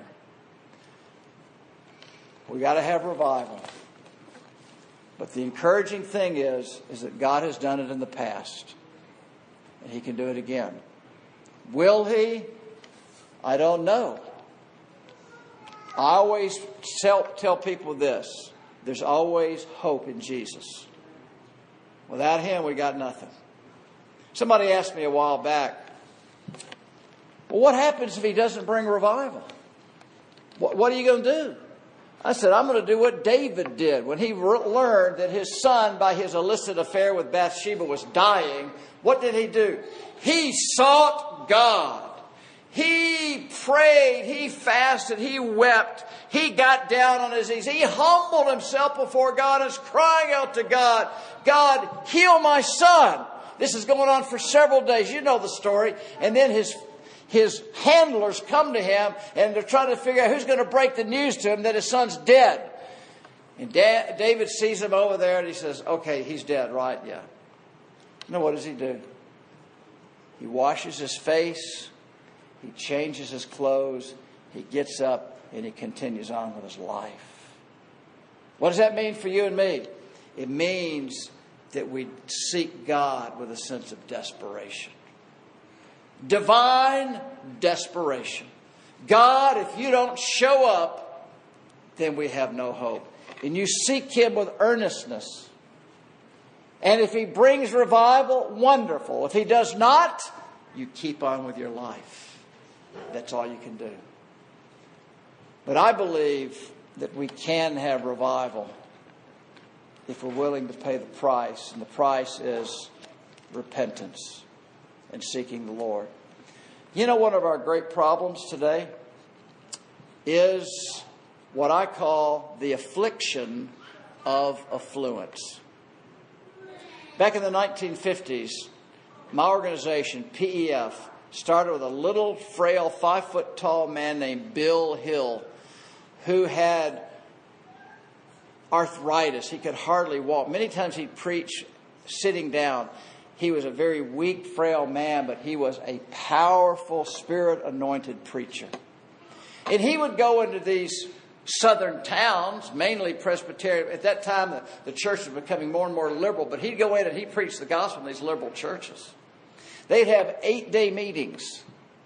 We've got to have revival. But the encouraging thing is that God has done it in the past. And He can do it again. Will He? I don't know. I always tell people this. There's always hope in Jesus. Without Him, we got nothing. Somebody asked me a while back, well, what happens if He doesn't bring revival? What are you going to do? I said, I'm going to do what David did. When he learned that his son, by his illicit affair with Bathsheba, was dying, what did he do? He sought God. He prayed, he fasted, he wept, he got down on his knees. He humbled himself before God and was crying out to God, God, heal my son. This is going on for several days. You know the story. And then his handlers come to him and they're trying to figure out who's going to break the news to him that his son's dead. And David sees him over there and he says, okay, he's dead, right? Yeah. Now what does he do? He washes his face. He changes his clothes, he gets up, and he continues on with his life. What does that mean for you and me? It means that we seek God with a sense of desperation. Divine desperation. God, if you don't show up, then we have no hope. And you seek Him with earnestness. And if He brings revival, wonderful. If He does not, you keep on with your life. That's all you can do. But I believe that we can have revival if we're willing to pay the price. And the price is repentance and seeking the Lord. You know, one of our great problems today is what I call the affliction of affluence. Back in the 1950s, my organization, PEF, started with a little, frail, 5-foot-tall man named Bill Hill, who had arthritis. He could hardly walk. Many times he'd preach sitting down. He was a very weak, frail man, but he was a powerful, Spirit-anointed preacher. And he would go into these southern towns, mainly Presbyterian. At that time, the church was becoming more and more liberal, but he'd go in and he'd preach the gospel in these liberal churches. They'd have 8-day meetings.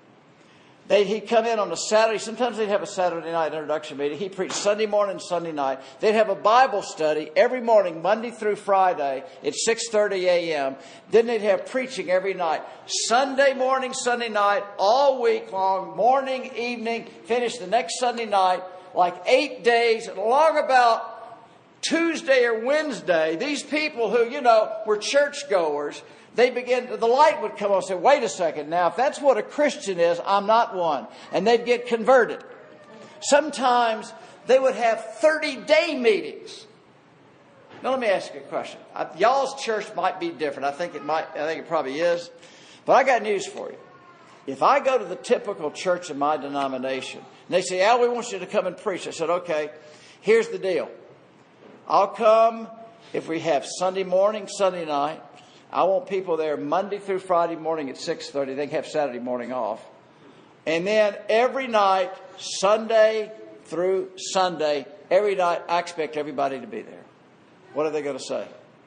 He'd come in on a Saturday. Sometimes they'd have a Saturday night introduction meeting. He'd preach Sunday morning, Sunday night. They'd have a Bible study every morning, Monday through Friday at 6:30 a.m. Then they'd have preaching every night. Sunday morning, Sunday night, all week long, morning, evening, finish the next Sunday night, like 8 days. And along about Tuesday or Wednesday, these people who, were churchgoers, the light would come on and say, wait a second, now if that's what a Christian is, I'm not one. And they'd get converted. Sometimes they would have 30-day meetings. Now let me ask you a question. Y'all's church might be different. I think it probably is. But I got news for you. If I go to the typical church in my denomination, and they say, Al, we want you to come and preach. I said, okay, here's the deal. I'll come if we have Sunday morning, Sunday night. I want people there Monday through Friday morning at 6:30. They can have Saturday morning off. And then every night, Sunday through Sunday, every night, I expect everybody to be there. What are they going to say?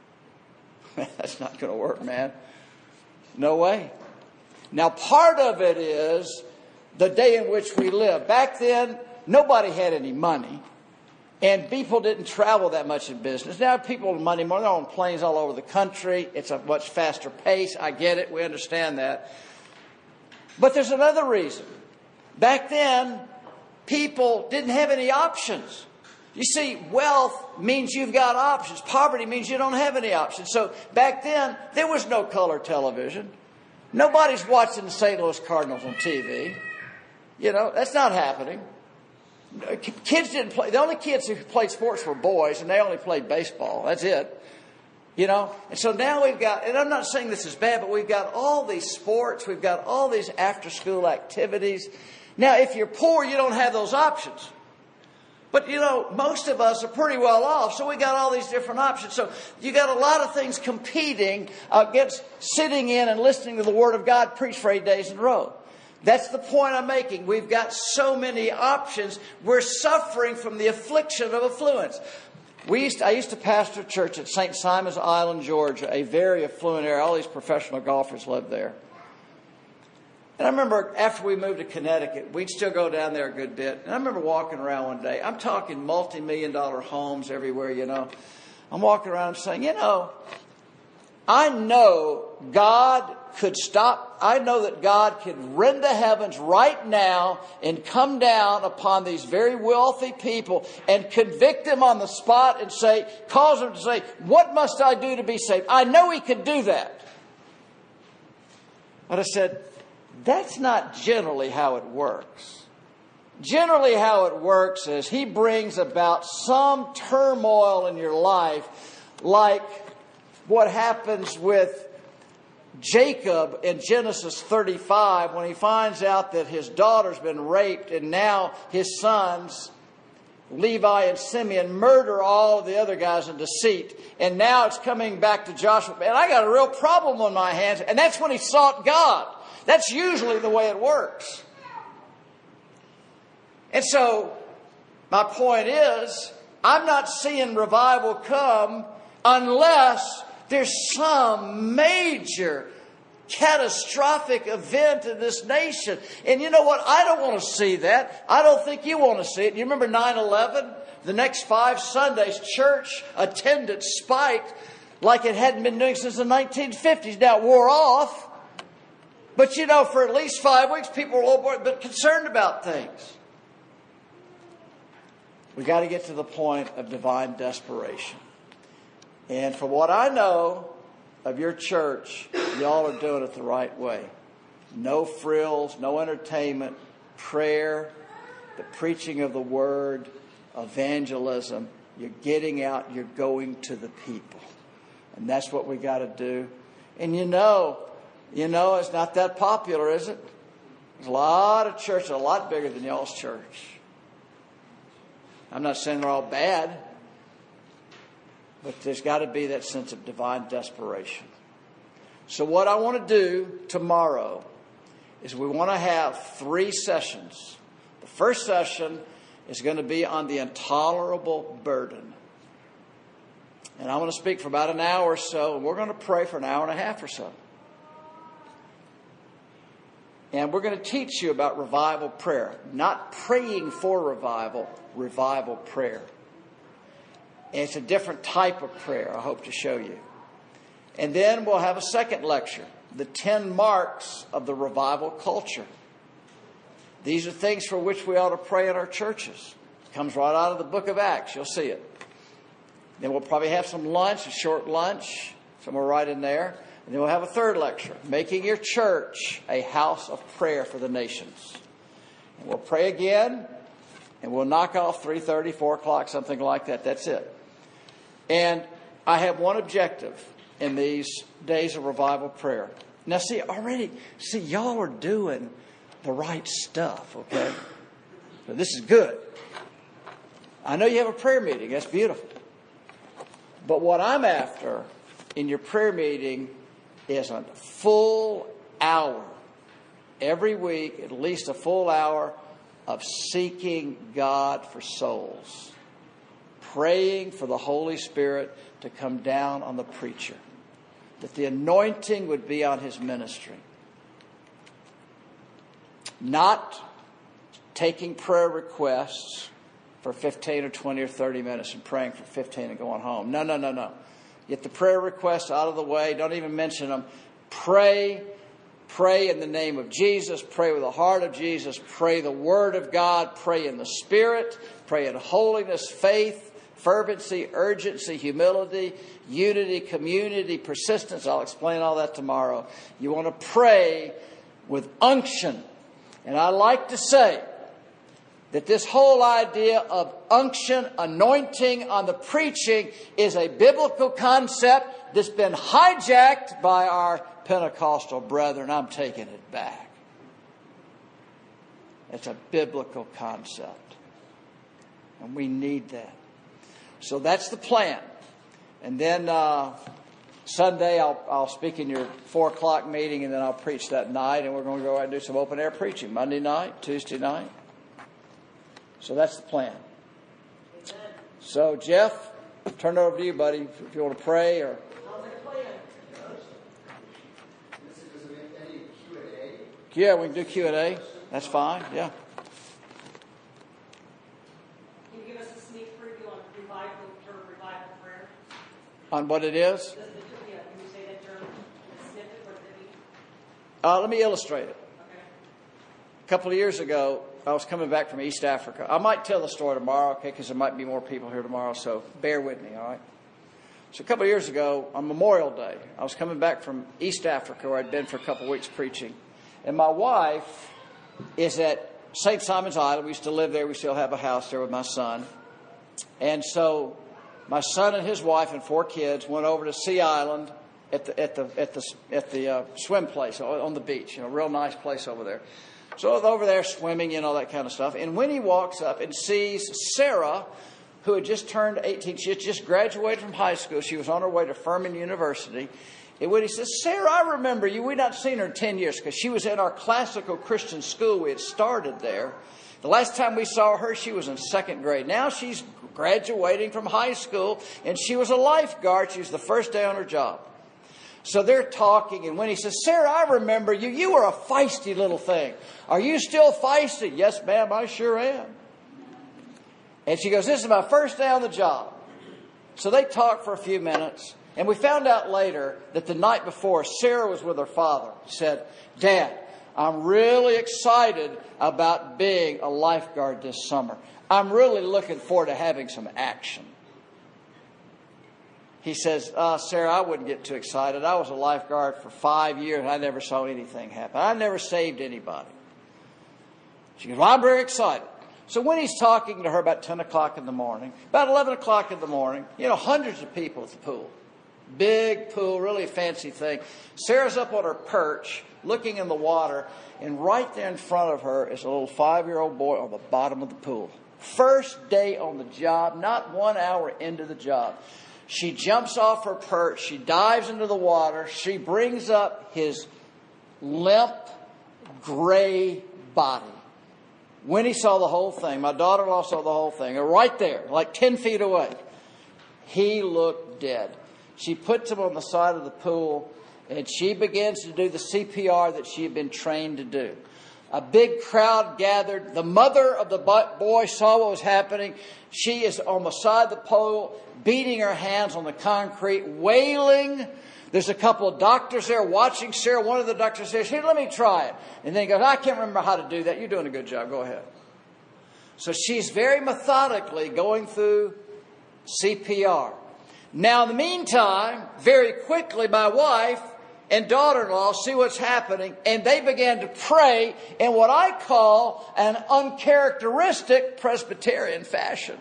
That's not going to work, man. No way. Now, part of it is the day in which we live. Back then, nobody had any money. And people didn't travel that much in business. Now people with money, they're on planes all over the country. It's a much faster pace. I get it. We understand that. But there's another reason. Back then, people didn't have any options. You see, wealth means you've got options. Poverty means you don't have any options. So back then, there was no color television. Nobody's watching the St. Louis Cardinals on TV. That's not happening. Kids didn't play. The only kids who played sports were boys, and they only played baseball. That's it. And so now we've got, and I'm not saying this is bad, but we've got all these sports. We've got all these after-school activities. Now, if you're poor, you don't have those options. But, most of us are pretty well off, so we got all these different options. So you got a lot of things competing against sitting in and listening to the Word of God preached for 8 days in a row. That's the point I'm making. We've got so many options. We're suffering from the affliction of affluence. I used to pastor a church at St. Simon's Island, Georgia, a very affluent area. All these professional golfers lived there. And I remember after we moved to Connecticut, we'd still go down there a good bit. And I remember walking around one day. I'm talking multi-million-dollar homes everywhere, I'm walking around saying, I know God could stop. I know that God could rend the heavens right now and come down upon these very wealthy people and convict them on the spot and cause them to say, what must I do to be saved? I know He could do that. But I said, that's not generally how it works. Generally how it works is He brings about some turmoil in your life, like what happens with Jacob in Genesis 35 when he finds out that his daughter's been raped and now his sons, Levi and Simeon, murder all of the other guys in deceit. And now it's coming back to Joshua. Man, I got a real problem on my hands. And that's when he sought God. That's usually the way it works. And so my point is, I'm not seeing revival come unless there's some major catastrophic event in this nation. And you know what? I don't want to see that. I don't think you want to see it. You remember 9/11? The next 5 Sundays, church attendance spiked like it hadn't been doing since the 1950s. Now it wore off. But for at least 5 weeks, people were a little bit concerned about things. We got to get to the point of divine desperation. And from what I know of your church, y'all are doing it the right way. No frills, no entertainment, prayer, the preaching of the word, evangelism. You're getting out, you're going to the people. And that's what we got to do. And it's not that popular, is it? There's a lot of churches, a lot bigger than y'all's church. I'm not saying they're all bad. But there's got to be that sense of divine desperation. So what I want to do tomorrow is we want to have 3 sessions. The first session is going to be on the intolerable burden. And I'm going to speak for about an hour or so, and we're going to pray for an hour and a half or so. And we're going to teach you about revival prayer. Not praying for revival, revival prayer. And it's a different type of prayer, I hope to show you. And then we'll have a second lecture, the 10 marks of the revival culture. These are things for which we ought to pray in our churches. It comes right out of the book of Acts. You'll see it. Then we'll probably have some lunch, a short lunch, somewhere right in there. And then we'll have a third lecture, making your church a house of prayer for the nations. And we'll pray again, and we'll knock off 3:30, 4 o'clock, something like that. That's it. And I have one objective in these days of revival prayer. Now, see, y'all are doing the right stuff, okay? So this is good. I know you have a prayer meeting. That's beautiful. But what I'm after in your prayer meeting is a full hour every week, at least a full hour of seeking God for souls, praying for the Holy Spirit to come down on the preacher, that the anointing would be on his ministry. Not taking prayer requests for 15 or 20 or 30 minutes and praying for 15 and going home. No. Get the prayer requests out of the way. Don't even mention them. Pray in the name of Jesus. Pray with the heart of Jesus. Pray the Word of God. Pray in the Spirit. Pray in holiness, faith, fervency, urgency, humility, unity, community, persistence. I'll explain all that tomorrow. You want to pray with unction. And I like to say that this whole idea of unction, anointing on the preaching is a biblical concept that's been hijacked by our Pentecostal brethren. I'm taking it back. It's a biblical concept. And we need that. So that's the plan. And then Sunday I'll speak in your 4 o'clock meeting, and then I'll preach that night. And we're going to go out and do some open air preaching Monday night, Tuesday night. So that's the plan. Amen. So, Jeff, turn it over to you, buddy, if you want to pray or. Any Q&A? Yeah, we can do Q&A. That's fine. Yeah. Can you give us a sneak preview on revival prayer? On what it is? Can you say that term? A snippet? What does it mean? Let me illustrate it. Okay. A couple of years ago, I was coming back from East Africa. I might tell the story tomorrow, okay, because there might be more people here tomorrow, so bear with me, all right? So a couple of years ago, on Memorial Day, I was coming back from East Africa, where I'd been for a couple of weeks preaching. And my wife is at St. Simon's Island. We used to live there. We still have a house there with my son. And so my son and his wife and 4 kids went over to Sea Island at the swim place on the beach. You know, real nice place over there. So over there swimming, you know, that kind of stuff. And when he walks up and sees Sarah, who had just turned 18, she had just graduated from high school. She was on her way to Furman University. And when he says, Sarah, I remember you. We'd not seen her in 10 years because she was in our classical Christian school. We had started there. The last time we saw her, she was in 2nd grade. Now she's graduating from high school, and she was a lifeguard. She was the first day on her job. So they're talking, and when he says, Sarah, I remember you. You were a feisty little thing. Are you still feisty? Yes, ma'am, I sure am. And she goes, this is my first day on the job. So they talked for a few minutes, and we found out later that the night before, Sarah was with her father. She said, Dad, I'm really excited about being a lifeguard this summer. I'm really looking forward to having some action. He says, Sarah, I wouldn't get too excited. I was a lifeguard for 5 years, and I never saw anything happen. I never saved anybody. She goes, well, I'm very excited. So when he's talking to her about 10 o'clock in the morning, about 11 o'clock in the morning, you know, hundreds of people at the pool. Big pool, really fancy thing. Sarah's up on her perch, looking in the water, and right there in front of her is a little 5-year-old boy on the bottom of the pool. First day on the job, not 1 hour into the job. She jumps off her perch. She dives into the water. She brings up his limp, gray body. Winnie saw the whole thing. My daughter-in-law saw the whole thing. Right there, like 10 feet away. He looked dead. She puts him on the side of the pool, and she begins to do the CPR that she had been trained to do. A big crowd gathered. The mother of the boy saw what was happening. She is on the side of the pool, beating her hands on the concrete, wailing. There's a couple of doctors there watching Sarah. One of the doctors says, "Here, let me try it." And then he goes, "I can't remember how to do that. You're doing a good job. Go ahead." So she's very methodically going through CPR. Now, in the meantime, very quickly, my wife and daughter-in-law see what's happening, and they began to pray in what I call an uncharacteristic Presbyterian fashion.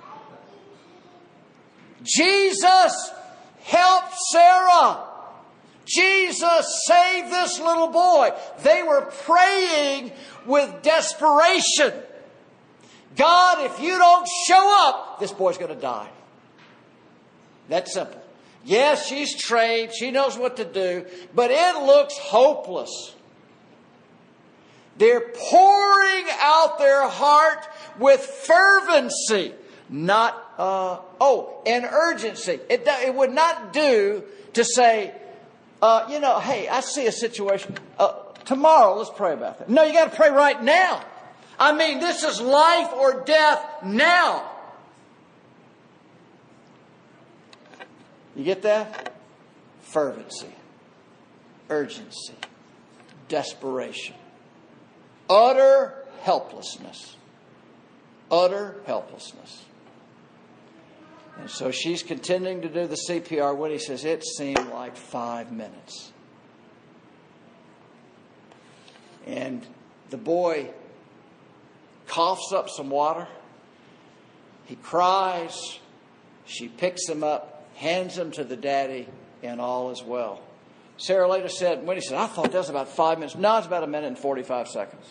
Jesus, help Sarah. Jesus, save this little boy. They were praying with desperation. God, if you don't show up, this boy's going to die. That simple. Yes, she's trained. She knows what to do. But it looks hopeless. They're pouring out their heart with fervency. And urgency. It would not do to say, hey, I see a situation. Tomorrow, let's pray about that. No, you got to pray right now. I mean, this is life or death now. You get that? Fervency, urgency, desperation, utter helplessness. Utter helplessness. And so she's continuing to do the CPR when he says it seemed like 5 minutes. And the boy coughs up some water. He cries. She picks him up, hands him to the daddy, and all is well. Sarah later said, when he said, I thought that was about 5 minutes. No, it's about 1 minute and 45 seconds.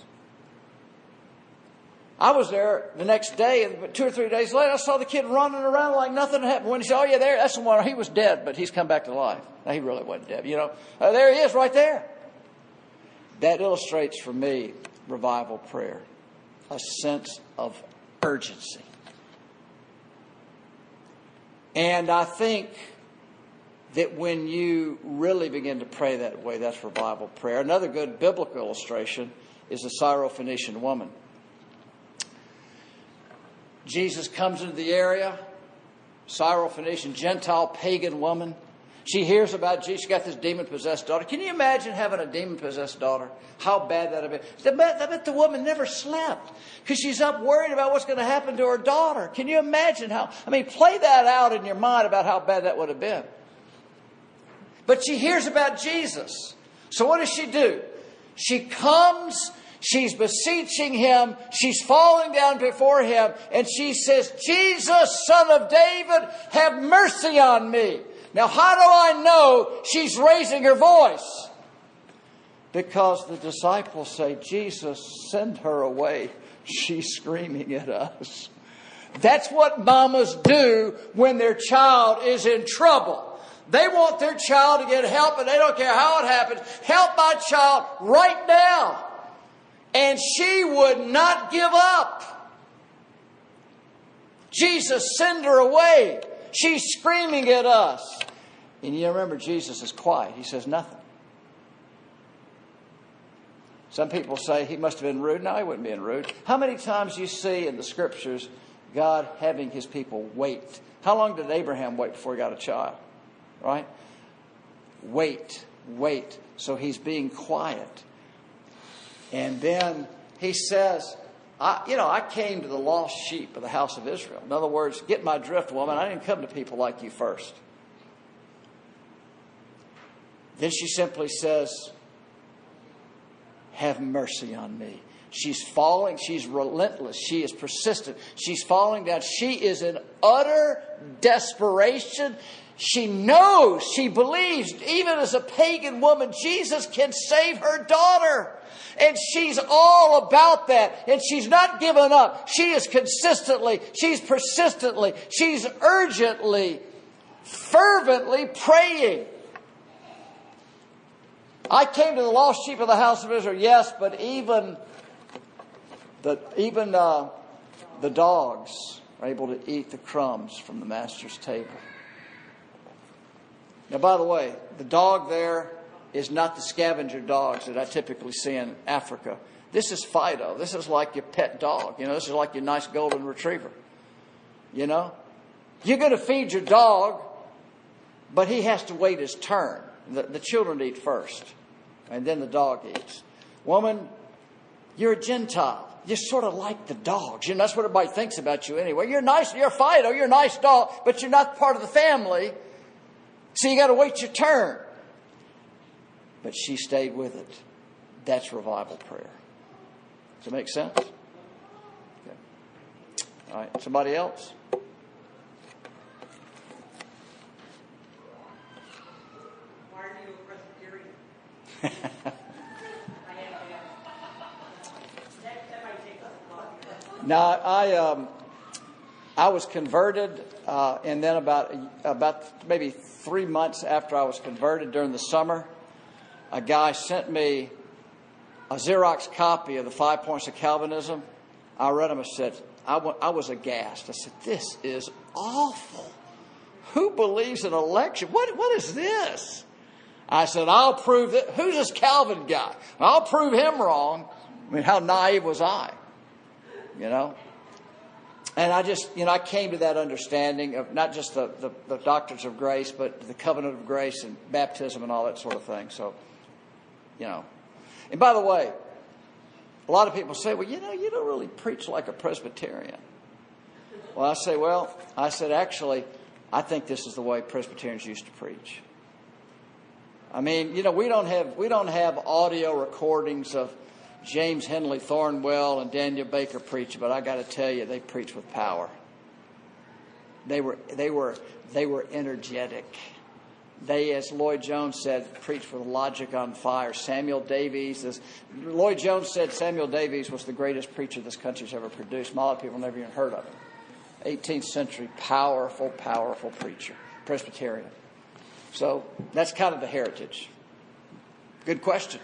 I was there the next day, and 2 or 3 days later, I saw the kid running around like nothing happened. When he said, that's the one. He was dead, but he's come back to life. Now, he really wasn't dead, there he is right there. That illustrates for me revival prayer, a sense of urgency. And I think that when you really begin to pray that way, that's revival prayer. Another good biblical illustration is the Syrophoenician woman. Jesus comes into the area, Syrophoenician, Gentile, pagan woman. She hears about Jesus. She's got this demon-possessed daughter. Can you imagine having a demon-possessed daughter? How bad that would be. I bet the woman never slept because she's up worried about what's going to happen to her daughter. Can you imagine play that out in your mind about how bad that would have been. But she hears about Jesus. So what does she do? She comes, she's beseeching him, she's falling down before him, and she says, Jesus, Son of David, have mercy on me. Now, how do I know she's raising her voice? Because the disciples say, Jesus, send her away. She's screaming at us. That's what mamas do when their child is in trouble. They want their child to get help, and they don't care how it happens. Help my child right now. And she would not give up. Jesus, send her away. She's screaming at us. And you remember, Jesus is quiet. He says nothing. Some people say he must have been rude. No, he wasn't being rude. How many times you see in the scriptures God having his people wait? How long did Abraham wait before he got a child? Right? Wait. So he's being quiet. And then he says, I came to the lost sheep of the house of Israel. In other words, get my drift, woman. I didn't come to people like you first. Then she simply says, have mercy on me. She's falling. She's relentless. She is persistent. She's falling down. She is in utter desperation. She knows, she believes, even as a pagan woman, Jesus can save her daughter. And she's all about that. And she's not given up. She is consistently, she's persistently, she's urgently, fervently praying. I came to the lost sheep of the house of Israel. Yes, but even Even the dogs are able to eat the crumbs from the master's table. Now, by the way, the dog there is not the scavenger dogs that I typically see in Africa. This is Fido. This is like your pet dog. This is like your nice golden retriever. You're going to feed your dog, but he has to wait his turn. The children eat first, and then the dog eats. Woman, you're a Gentile. You're sort of like the dogs. That's what everybody thinks about you anyway. You're nice. You're Fido. You're a nice dog, but you're not part of the family. So you got to wait your turn. But she stayed with it. That's revival prayer. Does it make sense? Okay. All right. Somebody else? Why are you a Presbyterian? Now, I was converted, and then about maybe 3 months after I was converted during the summer, a guy sent me a Xerox copy of the 5 Points of Calvinism. I read them and said, I was aghast. I said, this is awful. Who believes in election? What is this? I said, I'll prove it. Who's this Calvin guy? I'll prove him wrong. I mean, how naive was I? And I just, I came to that understanding of not just the doctrines of grace, but the covenant of grace and baptism and all that sort of thing. So, And by the way, a lot of people say, well, you don't really preach like a Presbyterian. Well, I said, actually, I think this is the way Presbyterians used to preach. I mean, we don't have audio recordings of James Henley Thornwell and Daniel Baker preach, but I got to tell you, they preach with power. They were energetic. They, as Lloyd Jones said, preached with logic on fire. Lloyd Jones said Samuel Davies was the greatest preacher this country's ever produced. A lot of people never even heard of him. 18th century, powerful preacher, Presbyterian. So that's kind of the heritage. Good question.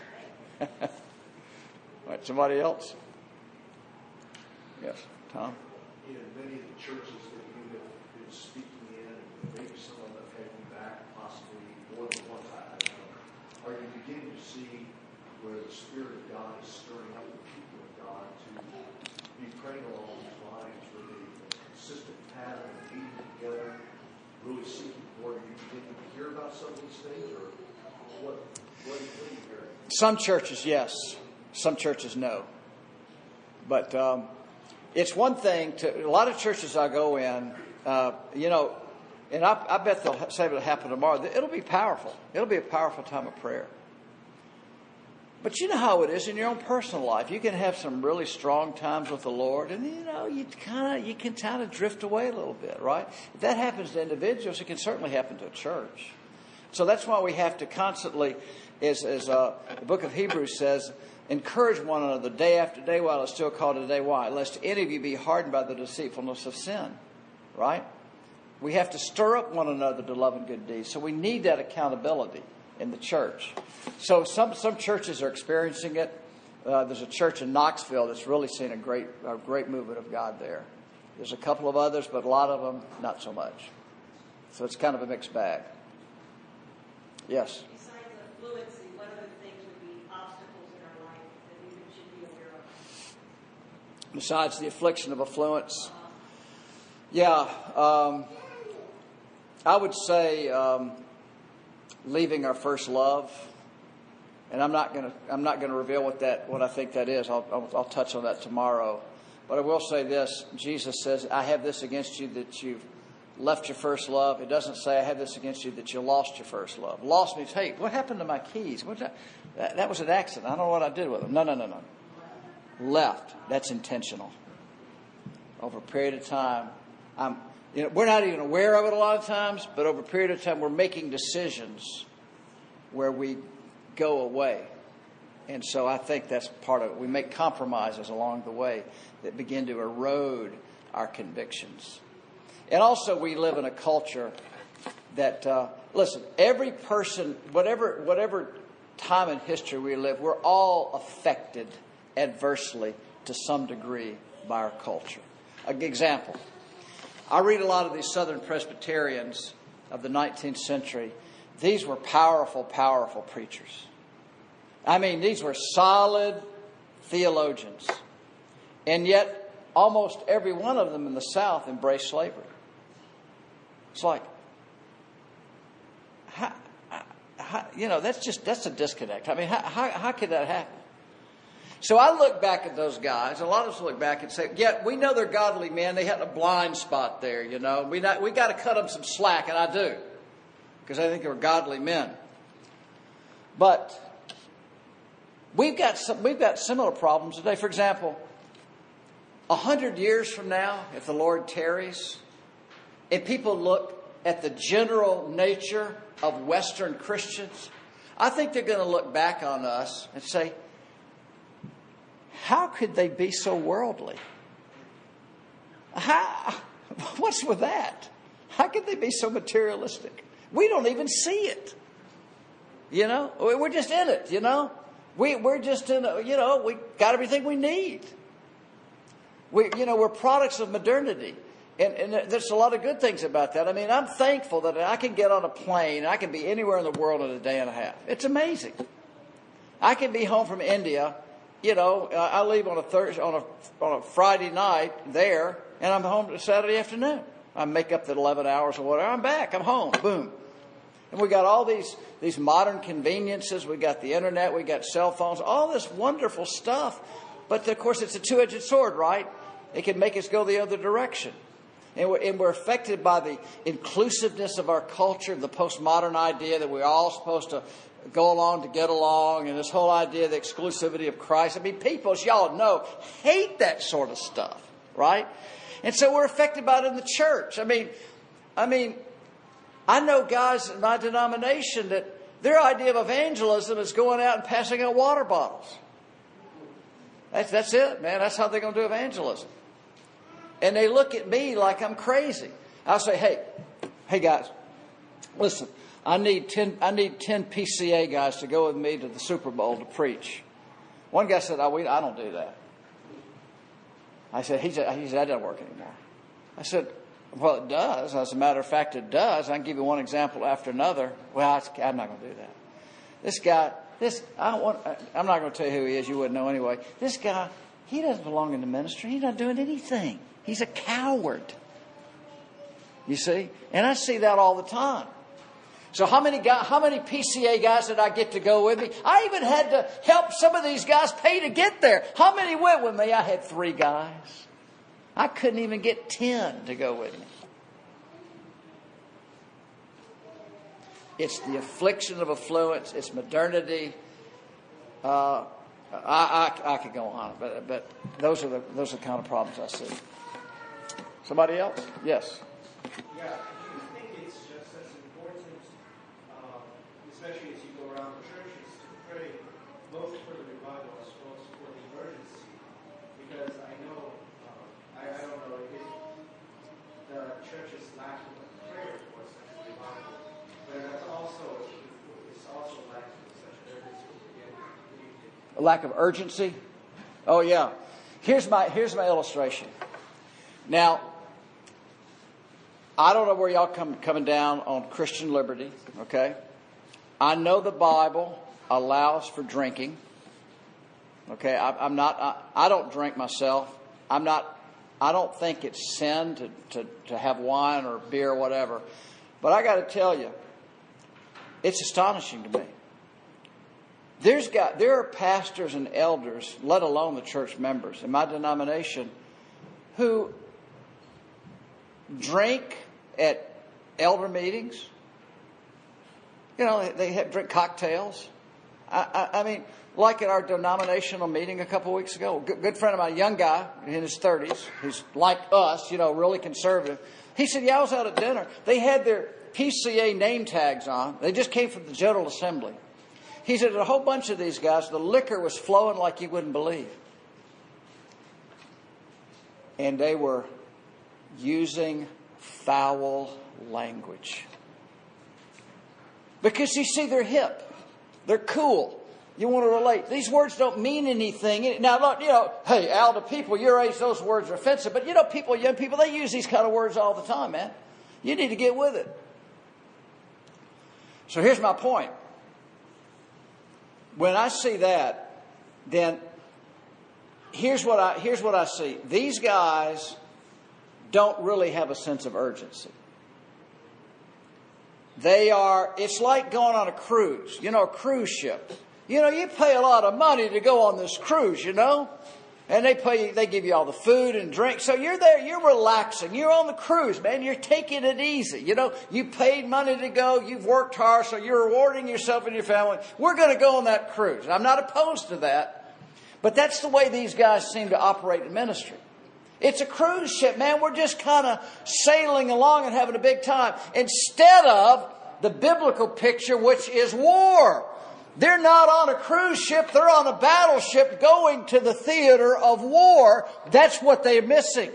All right, somebody else? Yes, Tom? In many of the churches that you have been speaking in, maybe some of them have had you back possibly more than one time, are you beginning to see where the Spirit of God is stirring up the people of God to be praying along these lines with a consistent pattern of meeting together, really seeking for it? Are you beginning to hear about some of these things, or what are you hearing? Some churches, yes. Some churches, no. But it's one thing a lot of churches I go in, and I bet they'll say it'll happen tomorrow. It'll be powerful. It'll be a powerful time of prayer. But you know how it is in your own personal life. You can have some really strong times with the Lord, and you can kind of drift away a little bit, right? If that happens to individuals, it can certainly happen to a church. So that's why we have to constantly, as the book of Hebrews says, encourage one another day after day while it's still called today. Why? Lest any of you be hardened by the deceitfulness of sin. Right? We have to stir up one another to love and good deeds. So we need that accountability in the church. So some churches are experiencing it. There's a church in Knoxville that's really seen a great movement of God there. There's a couple of others, but a lot of them, not so much. So it's kind of a mixed bag. Yes? Besides the fluency, what other things would be obstacles in our life that we should be aware of? Besides the affliction of affluence? I would say leaving our first love. And I'm not going to reveal what I think that is. I'll touch on that tomorrow. But I will say this. Jesus says, I have this against you that you've left your first love. It doesn't say I have this against you that you lost your first love. Lost means, hey, what happened to my keys? That was an accident. I don't know what I did with them. No. Left. That's intentional. Over a period of time, we're not even aware of it a lot of times, but over a period of time, we're making decisions where we go away. And so I think that's part of it. We make compromises along the way that begin to erode our convictions. And also we live in a culture that, listen, every person, whatever time in history we live, we're all affected adversely to some degree by our culture. An example. I read a lot of these Southern Presbyterians of the 19th century. These were powerful, powerful preachers. I mean, these were solid theologians. And yet, almost every one of them in the South embraced slavery. It's like, that's a disconnect. I mean, how could that happen? So I look back at those guys. A lot of us look back and say, yeah, we know they're godly men. They had a blind spot there, We got to cut them some slack, and I do, because I think they were godly men. But we've got similar problems today. For example, 100 years from now, if the Lord tarries, and people look at the general nature of Western Christians, I think they're going to look back on us and say, how could they be so worldly? What's with that? How could they be so materialistic? We don't even see it. We're just in it, We're just in it, we got everything we need. We're products of modernity. And there's a lot of good things about that. I mean, I'm thankful that I can get on a plane. I can be anywhere in the world in a day and a half. It's amazing. I can be home from India. I leave on a Friday night there, and I'm home Saturday afternoon. I make up the 11 hours or whatever. I'm back. I'm home. Boom. And we got all these modern conveniences. We got the internet. We got cell phones. All this wonderful stuff. But of course, it's a two-edged sword, right? It can make us go the other direction. And we're affected by the inclusiveness of our culture, the postmodern idea that we're all supposed to go along to get along, and this whole idea of the exclusivity of Christ. I mean, people, as y'all know, hate that sort of stuff, right? And so we're affected by it in the church. I mean, I know guys in my denomination that their idea of evangelism is going out and passing out water bottles. That's it, man. That's how they're going to do evangelism. And they look at me like I'm crazy. I'll say, hey guys, listen, I need 10 PCA guys to go with me to the Super Bowl to preach. One guy said, I don't do that. I said, he said, that doesn't work anymore. I said, well, it does. As a matter of fact, it does. I can give you one example after another. Well, I'm not going to do that. This guy, I'm not going to tell you who he is. You wouldn't know anyway. This guy, he doesn't belong in the ministry. He's not doing anything. He's a coward. You see? And I see that all the time. So how many PCA guys did I get to go with me? I even had to help some of these guys pay to get there. How many went with me? I had 3 guys. I couldn't even get 10 to go with me. It's the affliction of affluence. It's modernity. I could go on, but those are the kind of problems I see. Somebody else? Yes. Yeah, do you think it's just as important, especially as you go around the churches, to pray both for the revival as well as for the emergency? Because I know, I don't know if the churches lacking of prayer for such a revival, but it's also lacking of such urgency. A lack of urgency? Oh yeah. Here's my illustration. Now, I don't know where y'all coming down on Christian liberty, okay? I know the Bible allows for drinking. Okay, I don't drink myself. I don't think it's sin to have wine or beer or whatever. But I got to tell you, it's astonishing to me. There are pastors and elders, let alone the church members in my denomination, who drink at elder meetings. They drink cocktails. I mean, like at our denominational meeting a couple of weeks ago, a good friend of mine, a young guy in his 30s, who's like us, really conservative. He said, I was out at dinner. They had their PCA name tags on. They just came from the General Assembly. He said, a whole bunch of these guys, the liquor was flowing like you wouldn't believe. And they were using foul language. Because you see, they're hip. They're cool. You want to relate. These words don't mean anything. Now, look, hey, Al, to people your age, those words are offensive. But, young people, they use these kind of words all the time, man. You need to get with it. So here's my point. When I see that, then here's what I see. These guys don't really have a sense of urgency. It's like going on a cruise, a cruise ship. You pay a lot of money to go on this cruise, and they give you all the food and drink. So you're there, you're relaxing, you're on the cruise, man, you're taking it easy. You paid money to go, you've worked hard, so you're rewarding yourself and your family. We're going to go on that cruise. I'm not opposed to that, but that's the way these guys seem to operate in ministry. It's a cruise ship, man. We're just kind of sailing along and having a big time. Instead of the biblical picture, which is war. They're not on a cruise ship. They're on a battleship going to the theater of war. That's what they're missing.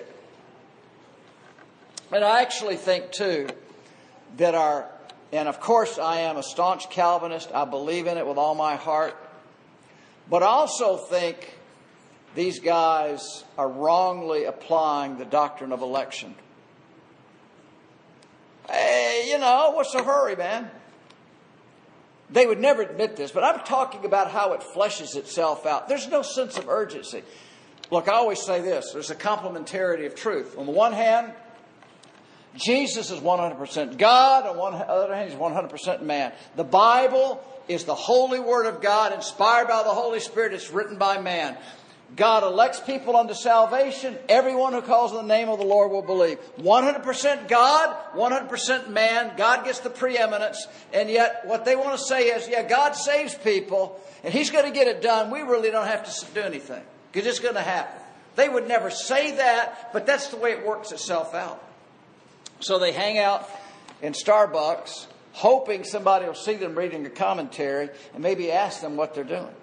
And I actually think, too, that and of course I am a staunch Calvinist. I believe in it with all my heart. But I also think these guys are wrongly applying the doctrine of election. Hey, what's the hurry, man? They would never admit this, but I'm talking about how it fleshes itself out. There's no sense of urgency. Look, I always say this. There's a complementarity of truth. On the one hand, Jesus is 100% God. On the other hand, He's 100% man. The Bible is the holy Word of God, inspired by the Holy Spirit. It's written by man. God elects people unto salvation. Everyone who calls on the name of the Lord will believe. 100% God, 100% man. God gets the preeminence. And yet what they want to say is, God saves people and He's going to get it done. We really don't have to do anything because it's going to happen. They would never say that, but that's the way it works itself out. So they hang out in Starbucks hoping somebody will see them reading a commentary and maybe ask them what they're doing.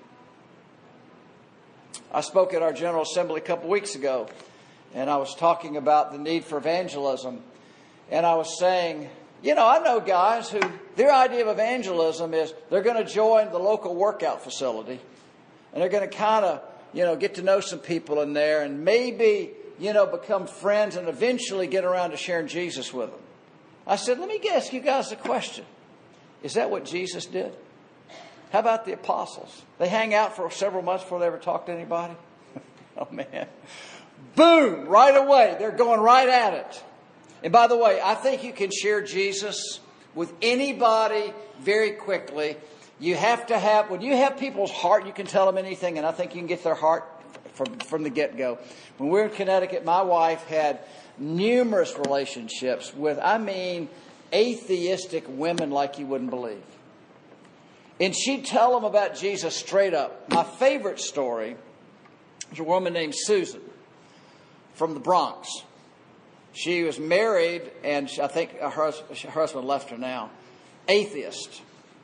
I spoke at our General Assembly a couple weeks ago, and I was talking about the need for evangelism. And I was saying, I know guys who, their idea of evangelism is they're going to join the local workout facility, and they're going to kind of, get to know some people in there, and maybe, become friends, and eventually get around to sharing Jesus with them. I said, let me ask you guys a question. Is that what Jesus did? How about the apostles? They hang out for several months before they ever talk to anybody. Oh, man. Boom! Right away. They're going right at it. And by the way, I think you can share Jesus with anybody very quickly. You have to have, when you have people's heart, you can tell them anything. And I think you can get their heart from the get-go. When we were in Connecticut, my wife had numerous relationships with, atheistic women like you wouldn't believe. And she'd tell them about Jesus straight up. My favorite story is a woman named Susan from the Bronx. She was married, and I think her husband left her now. Atheist.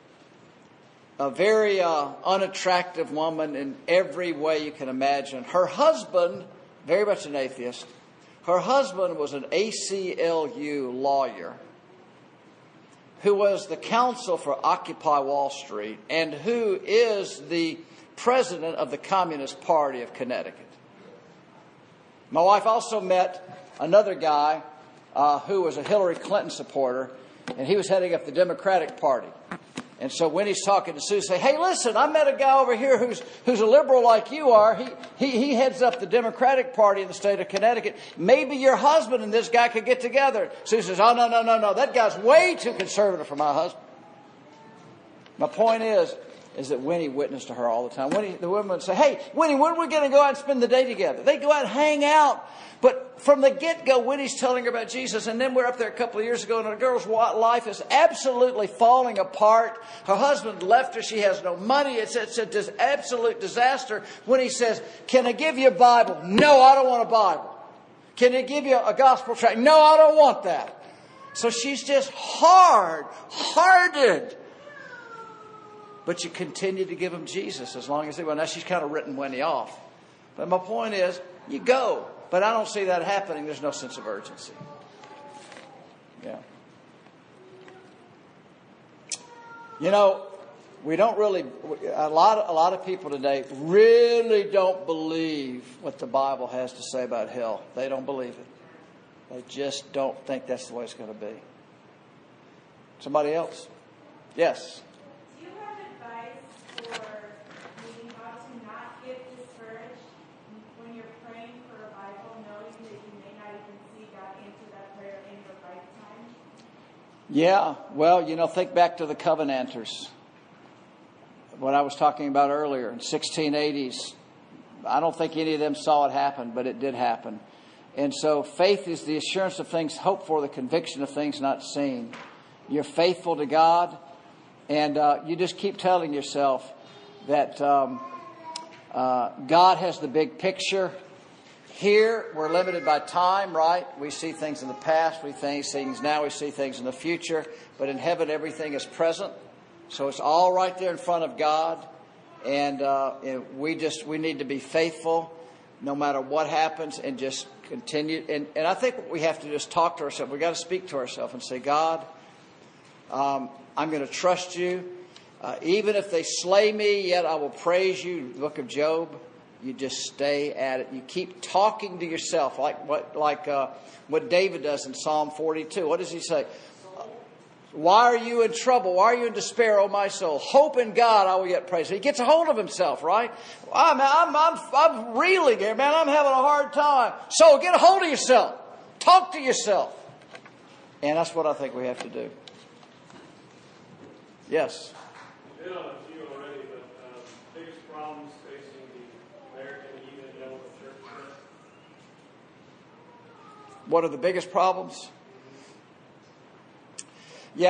A very unattractive woman in every way you can imagine. Her husband, very much an atheist, her husband was an ACLU lawyer who was the counsel for Occupy Wall Street and who is the president of the Communist Party of Connecticut. My wife also met another guy who was a Hillary Clinton supporter, and he was heading up the Democratic Party. And so when he's talking to Sue, say, hey, listen, I met a guy over here who's a liberal like you are. He heads up the Democratic Party in the state of Connecticut. Maybe your husband and this guy could get together. Sue says, oh, no. That guy's way too conservative for my husband. My point is that Winnie witnessed to her all the time. The women would say, hey, Winnie, when are we going to go out and spend the day together? They go out and hang out. But from the get-go, Winnie's telling her about Jesus. And then we're up there a couple of years ago, and the girl's life is absolutely falling apart. Her husband left her. She has no money. It's an absolute disaster. Winnie says, can I give you a Bible? No, I don't want a Bible. Can I give you a gospel tract? No, I don't want that. So she's just hard-hearted. But you continue to give them Jesus as long as they will. Now, she's kind of written Winnie off. But my point is, you go. But I don't see that happening. There's no sense of urgency. Yeah. we don't really, a lot of people today really don't believe what the Bible has to say about hell. They don't believe it. They just don't think that's the way it's going to be. Somebody else? Yes. Do you have advice for me how to not get discouraged when you're praying for revival, knowing that you may not even see God answer that prayer in your lifetime? Yeah, well, think back to the Covenanters. What I was talking about earlier in 1680s. I don't think any of them saw it happen, but it did happen. And so faith is the assurance of things hoped for, the conviction of things not seen. You're faithful to God, and you just keep telling yourself that God has the big picture. Here, we're limited by time, right? We see things in the past, we see things now, we see things in the future. But in heaven, everything is present. So it's all right there in front of God. And we need to be faithful no matter what happens and just continue. And I think we have to just talk to ourselves. We've got to speak to ourselves and say, God, I'm going to trust you. Even if they slay me, yet I will praise you. The book of Job. You just stay at it. You keep talking to yourself like what David does in Psalm 42. What does he say? Why are you in trouble? Why are you in despair, O my soul? Hope in God, I will yet praise. He gets a hold of himself, right? I'm reeling here, man. I'm having a hard time. So get a hold of yourself. Talk to yourself. And that's what I think we have to do. Yes. Hit on a few already, but biggest problems facing the American evangelical church today? What are the biggest problems? Yeah,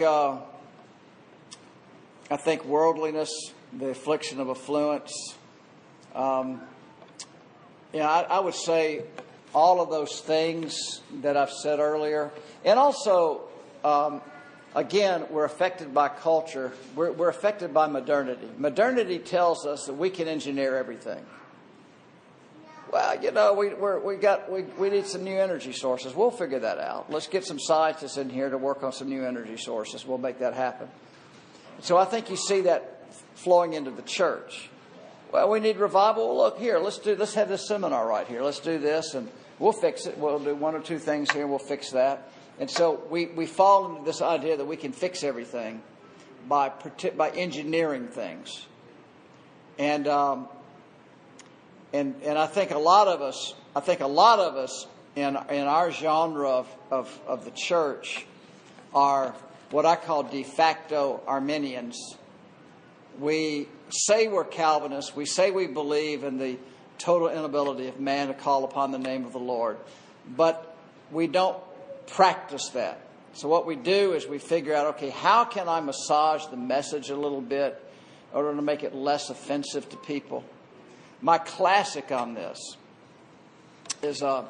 I think worldliness, the affliction of affluence. I would say all of those things that I've said earlier, and also. Again, we're affected by culture. We're affected by modernity. Modernity tells us that we can engineer everything. Well, we need some new energy sources. We'll figure that out. Let's get some scientists in here to work on some new energy sources. We'll make that happen. So I think you see that flowing into the church. Well, we need revival. Well, look here. Let's have this seminar right here. Let's do this, and we'll fix it. We'll do one or two things here. We'll fix that. And so we fall into this idea that we can fix everything by engineering things, and I think a lot of us in our genre of the church are what I call de facto Arminians. We say we're Calvinists. We say we believe in the total inability of man to call upon the name of the Lord, but we don't practice that. So what we do is we figure out, okay, how can I massage the message a little bit in order to make it less offensive to people? My classic on this is, I'm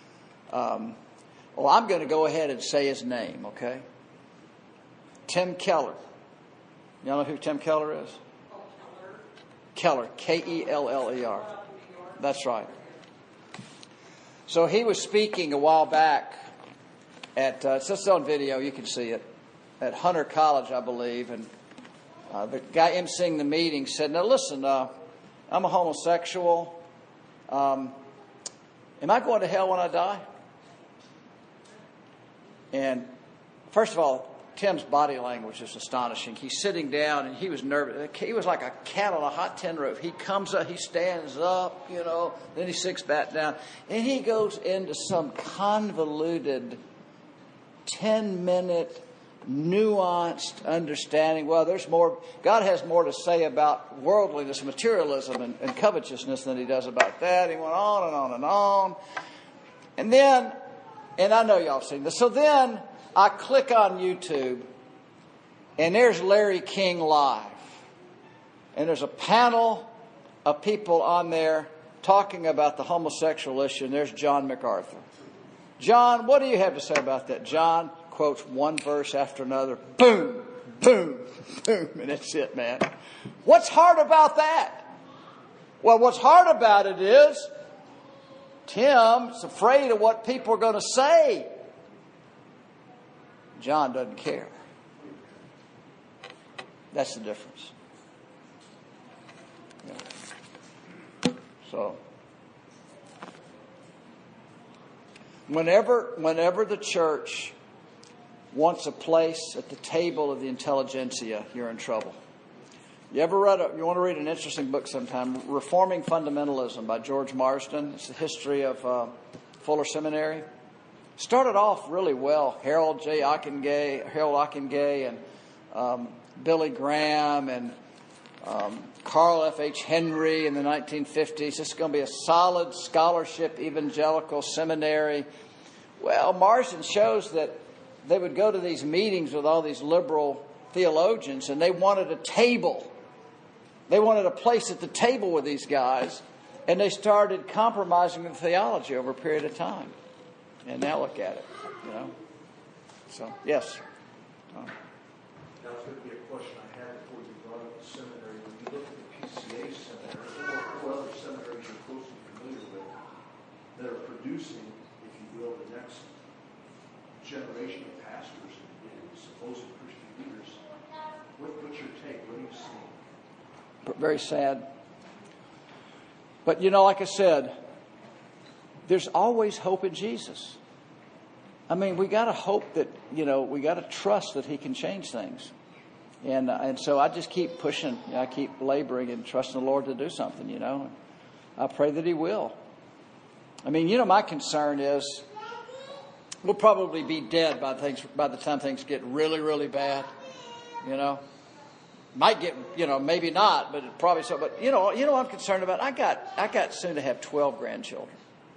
going to go ahead and say his name, okay? Tim Keller. Y'all know who Tim Keller is? Keller, Keller. That's right. So he was speaking a while back it's just on video, you can see it, at Hunter College, I believe. And the guy emceeing the meeting said, now listen, I'm a homosexual. Am I going to hell when I die? And first of all, Tim's body language is astonishing. He's sitting down and he was nervous. He was like a cat on a hot tin roof. He comes up, he stands up, then he sits back down. And he goes into some convoluted 10-minute nuanced understanding. Well, there's more. God has more to say about worldliness, materialism, and covetousness than he does about that. He went on and on and on. And then, and I know y'all have seen this. So then I click on YouTube, and there's Larry King live. And there's a panel of people on there talking about the homosexual issue, and there's John MacArthur. John, what do you have to say about that? John quotes one verse after another. Boom, boom, boom. And that's it, man. What's hard about that? Well, what's hard about it is Tim's afraid of what people are going to say. John doesn't care. That's the difference. Yeah. So, whenever the church wants a place at the table of the intelligentsia, you're in trouble. You want to read an interesting book sometime, Reforming Fundamentalism by George Marsden. It's the history of Fuller Seminary. Started off really well. Harold Ockenga, and Billy Graham, and Carl F.H. Henry in the 1950s. This is going to be a solid scholarship evangelical seminary. Well, Marsden shows that they would go to these meetings with all these liberal theologians, and they wanted a table. They wanted a place at the table with these guys, and they started compromising the theology over a period of time. And now look at it, So, yes. That was going to be a question I had before you brought up the seminary. When you look at the PCA seminary, or other seminaries you're closely familiar with, that are producing, if you will, the next generation of pastors and supposed Christian leaders, what's your take? What are you seeing? Very sad. But, like I said, there's always hope in Jesus. I mean, we got to hope that, we got to trust that He can change things. And so I just keep pushing. I keep laboring and trusting the Lord to do something, I pray that He will. I mean, my concern is we'll probably be dead by the time things get really, really bad, Might get, maybe not, but probably so. But, what I'm concerned about? I got soon to have 12 grandchildren.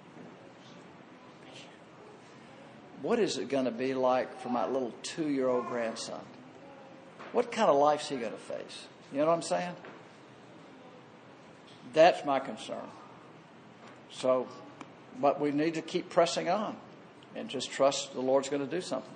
What is it going to be like for my little 2-year-old grandson? What kind of life's he going to face? You know what I'm saying? That's my concern. So, but we need to keep pressing on and just trust the Lord's going to do something.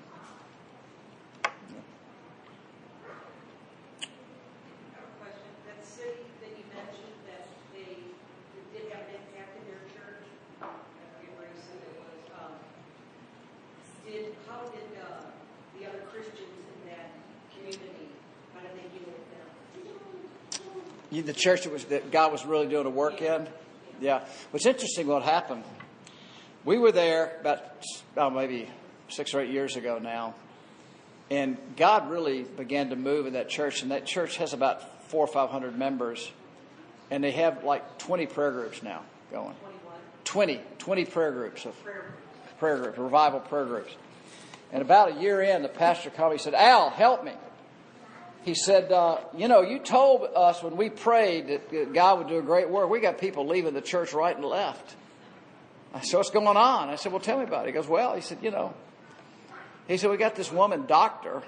How did the other Christians in that community, how did they deal with them? The church that God was really doing a work in? Yeah. What's interesting what happened, we were there about maybe 6 or 8 years ago now, and God really began to move in that church, and that church has about 400 or 500 members, and they have like 20 prayer groups now going. 20 prayer groups revival prayer groups. And about a year in, the pastor called me and said, "Al, help me." He said, you told us when we prayed that God would do a great work. We got people leaving the church right and left. I said, "What's going on?" I said, "Well, tell me about it." He goes, "Well," he said, he said, "we got this woman doctor,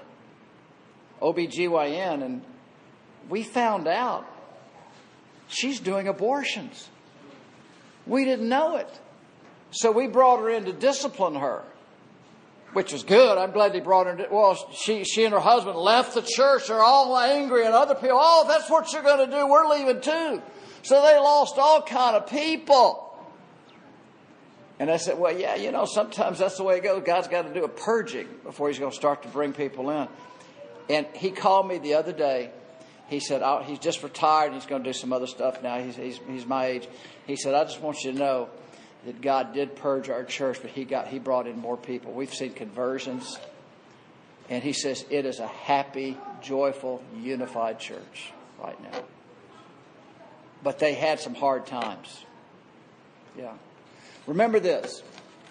OBGYN, and we found out she's doing abortions. We didn't know it. So we brought her in to discipline her, which was good. I'm glad they brought her in. Well, she and her husband left the church. They're all angry, and other people, "Oh, if that's what you're going to do, we're leaving too." So they lost all kind of people. And I said, "Well, yeah, sometimes that's the way it goes. God's got to do a purging before He's going to start to bring people in." And he called me the other day. He said, he's just retired. And he's going to do some other stuff now. He's my age. He said, "I just want you to know that God did purge our church, but He brought in more people. We've seen conversions." And he says it is a happy, joyful, unified church right now. But they had some hard times. Yeah. Remember this.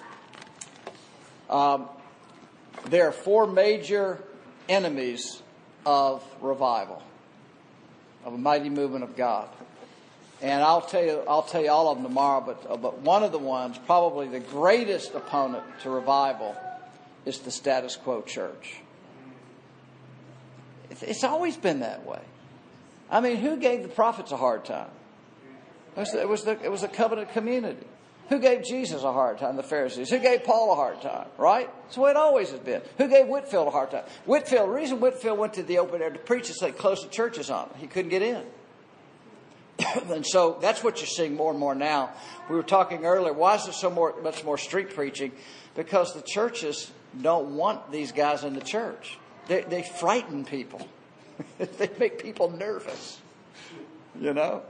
There are 4 major enemies of revival, of a mighty movement of God. And I'll tell you all of them tomorrow, but one of the ones, probably the greatest opponent to revival, is the status quo church. It's always been that way. I mean, who gave the prophets a hard time? It was the covenant community. Who gave Jesus a hard time? The Pharisees. Who gave Paul a hard time? Right? That's the way it always has been. Who gave Whitefield a hard time? The reason Whitefield went to the open air to preach is they closed the churches on him. He couldn't get in. And so that's what you're seeing more and more now. We were talking earlier, why is there much more street preaching? Because the churches don't want these guys in the church. They frighten people. They make people nervous, you know.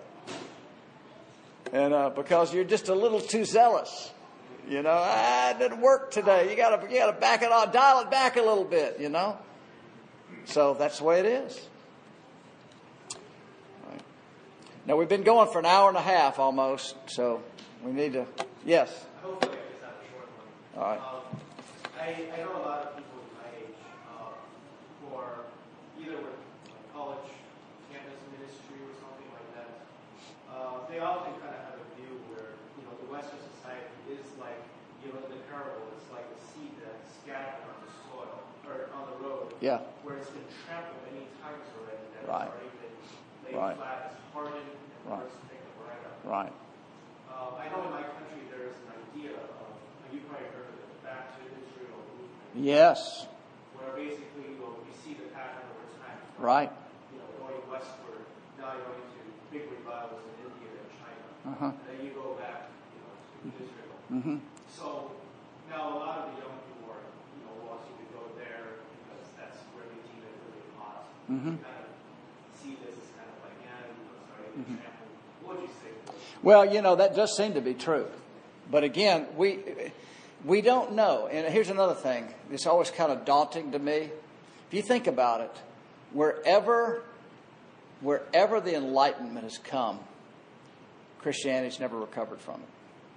And because you're just a little too zealous. You know, it didn't work today. You gotta back it off, dial it back a little bit, you know. So that's the way it is. Right. Now we've been going for an hour and a half almost, so we need to. Yes. Hopefully, I just have a short one. All right. I know a lot of people my age who are either with college campus ministry or something like that. They often kind of have a view where, you know, the Western society is like, you know, the parable is like a seed that's scattered on the soil or on the road. Yeah. Where it's been trampled many times already. That Right. It's already been laid Right. flat, it's hardened, and Right. birds pick them right up. Right. I know in my country there is an idea of, you probably heard of it, the Back to Israel movement. Yes. Where basically, you see the pattern over time. Right. You know, going westward, now you're going to big revivals in India and China. Uh-huh. And then you go back, you know, to Israel. Mm-hmm. So now a lot of the young people are, you know, wanting to go there because that's where they deem it really hot. Mm-hmm. Kind of see this as kind of like, trampled. What would you say? Well, you know, that does seem to be true. But again, we don't know. And here's another thing. It's always kind of daunting to me. If you think about it, wherever the Enlightenment has come, Christianity's never recovered from it.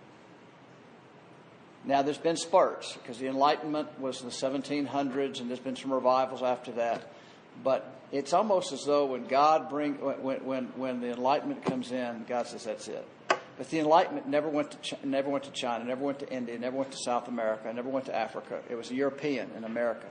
Now, there's been spurts, because the Enlightenment was in the 1700s, and there's been some revivals after that. But it's almost as though when when the Enlightenment comes in, God says, that's it. But the Enlightenment never went to China, never went to India, never went to South America, never went to Africa. It was European in America.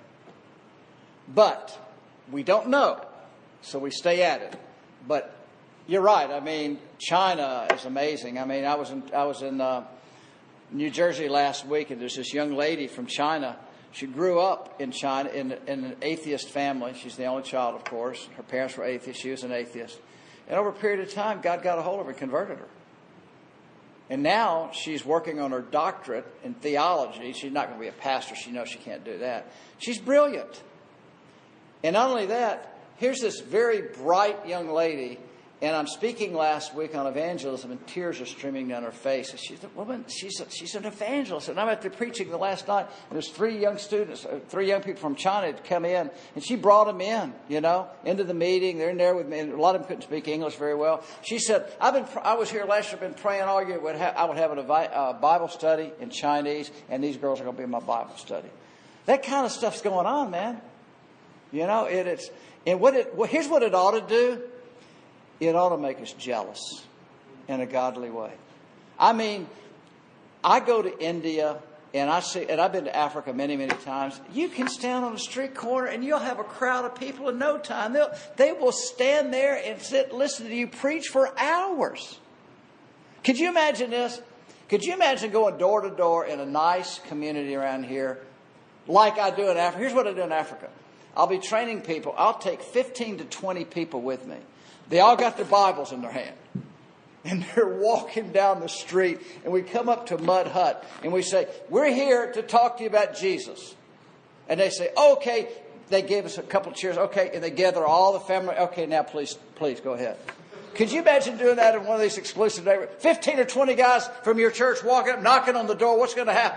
But we don't know, so we stay at it. But you're right. I mean, China is amazing. I mean, I was in New Jersey last week, and there's this young lady from China. She grew up in China in an atheist family. She's the only child, of course. Her parents were atheists. She was an atheist. And over a period of time, God got a hold of her and converted her. And now she's working on her doctorate in theology. She's not going to be a pastor. She knows she can't do that. She's brilliant. And not only that, here's this very bright young lady. And I'm speaking last week on evangelism, and tears are streaming down her face. And she's a woman. She's an evangelist. And I'm at the preaching the last night, and there's three young people from China had come in, and she brought them in, you know, into the meeting. They're in there with me, and a lot of them couldn't speak English very well. She said, I was here last year, been praying all year. I would have a Bible study in Chinese, and these girls are going to be in my Bible study. That kind of stuff's going on, man. You know, here's what it ought to do. It ought to make us jealous in a godly way. I mean, I go to India and I've been to Africa many, many times. You can stand on a street corner and you'll have a crowd of people in no time. They will stand there and listen to you preach for hours. Could you imagine this? Could you imagine going door to door in a nice community around here like I do in Africa? Here's what I do in Africa. I'll be training people. I'll take 15 to 20 people with me. They all got their Bibles in their hand. And they're walking down the street. And we come up to Mud Hut. And we say, we're here to talk to you about Jesus. And they say, okay. They gave us a couple of cheers. Okay. And they gather all the family. Okay, now please go ahead. Could you imagine doing that in one of these exclusive neighborhoods? 15 or 20 guys from your church walking up, knocking on the door. What's going to happen?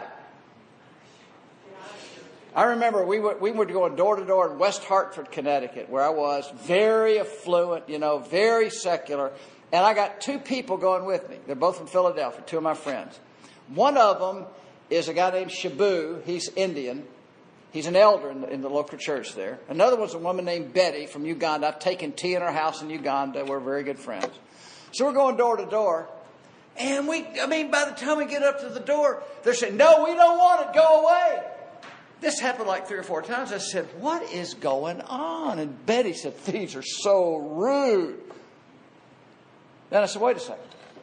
I remember we were going door to door in West Hartford, Connecticut, where I was, very affluent, you know, very secular. And I got two people going with me. They're both from Philadelphia, two of my friends. One of them is a guy named Shabu. He's Indian. He's an elder in the local church there. Another one's a woman named Betty from Uganda. I've taken tea in her house in Uganda. We're very good friends. So we're going door to door. And by the time we get up to the door, they're saying, no, we don't want it. Go away. This happened like 3 or 4 times. I said, what is going on? And Betty said, these are so rude. Then I said, wait a second.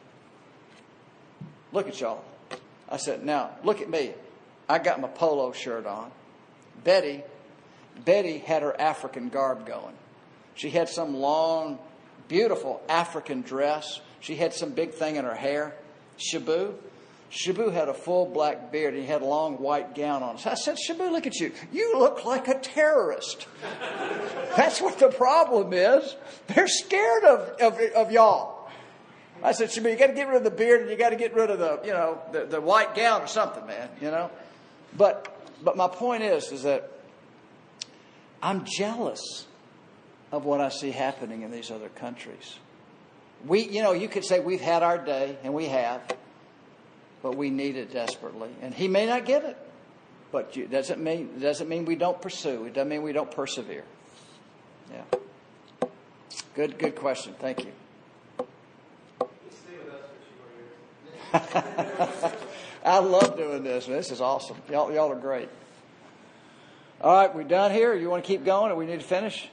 Look at y'all. I said, now, look at me. I got my polo shirt on. Betty had her African garb going. She had some long, beautiful African dress. She had some big thing in her hair. Shabu, Shabu had a full black beard and he had a long white gown on. So I said, Shabu, look at you. You look like a terrorist. That's what the problem is. They're scared of y'all. I said, Shabu, you got to get rid of the beard and you got to get rid of the white gown or something, man. But my point is that I'm jealous of what I see happening in these other countries. You could say we've had our day, and we have, but we need it desperately. And he may not get it, but it doesn't mean we don't pursue. It doesn't mean we don't persevere. Yeah. Good question. Thank you. Stay with us for 2 more years. I love doing this. This is awesome. Y'all are great. All right, we done here? You want to keep going, or we need to finish?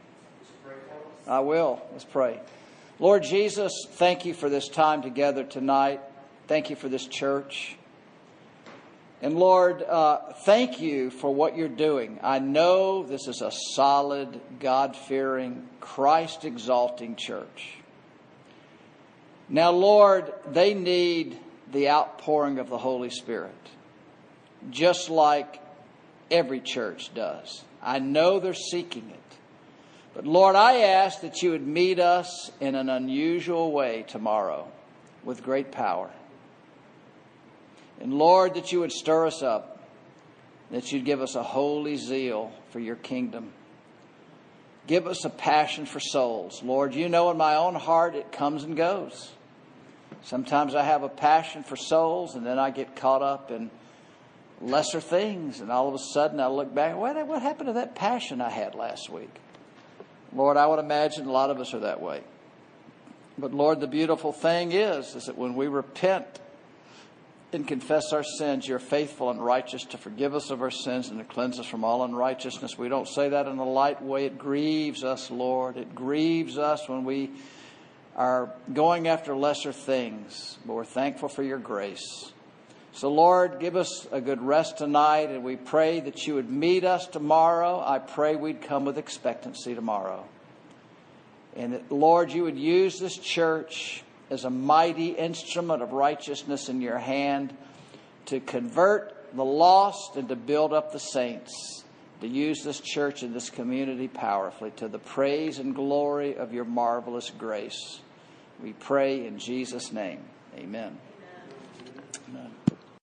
I will. Let's pray. Lord Jesus, thank you for this time together tonight. Thank you for this church. And Lord, thank you for what you're doing. I know this is a solid, God-fearing, Christ-exalting church. Now, Lord, they need the outpouring of the Holy Spirit, just like every church does. I know they're seeking it. But Lord, I ask that you would meet us in an unusual way tomorrow with great power. And Lord, that you would stir us up, that you'd give us a holy zeal for your kingdom. Give us a passion for souls. Lord, you know in my own heart it comes and goes. Sometimes I have a passion for souls, and then I get caught up in lesser things, and all of a sudden I look back, what happened to that passion I had last week? Lord, I would imagine a lot of us are that way. But Lord, the beautiful thing is that when we repent and confess our sins, you're faithful and righteous to forgive us of our sins and to cleanse us from all unrighteousness. We don't say that in a light way. It grieves us, Lord. It grieves us when we are going after lesser things. But we're thankful for your grace. So, Lord, give us a good rest tonight, and we pray that you would meet us tomorrow. I pray we'd come with expectancy tomorrow. And that, Lord, you would use this church as a mighty instrument of righteousness in your hand to convert the lost and to build up the saints, to use this church and this community powerfully to the praise and glory of your marvelous grace. We pray in Jesus' name. Amen. Amen.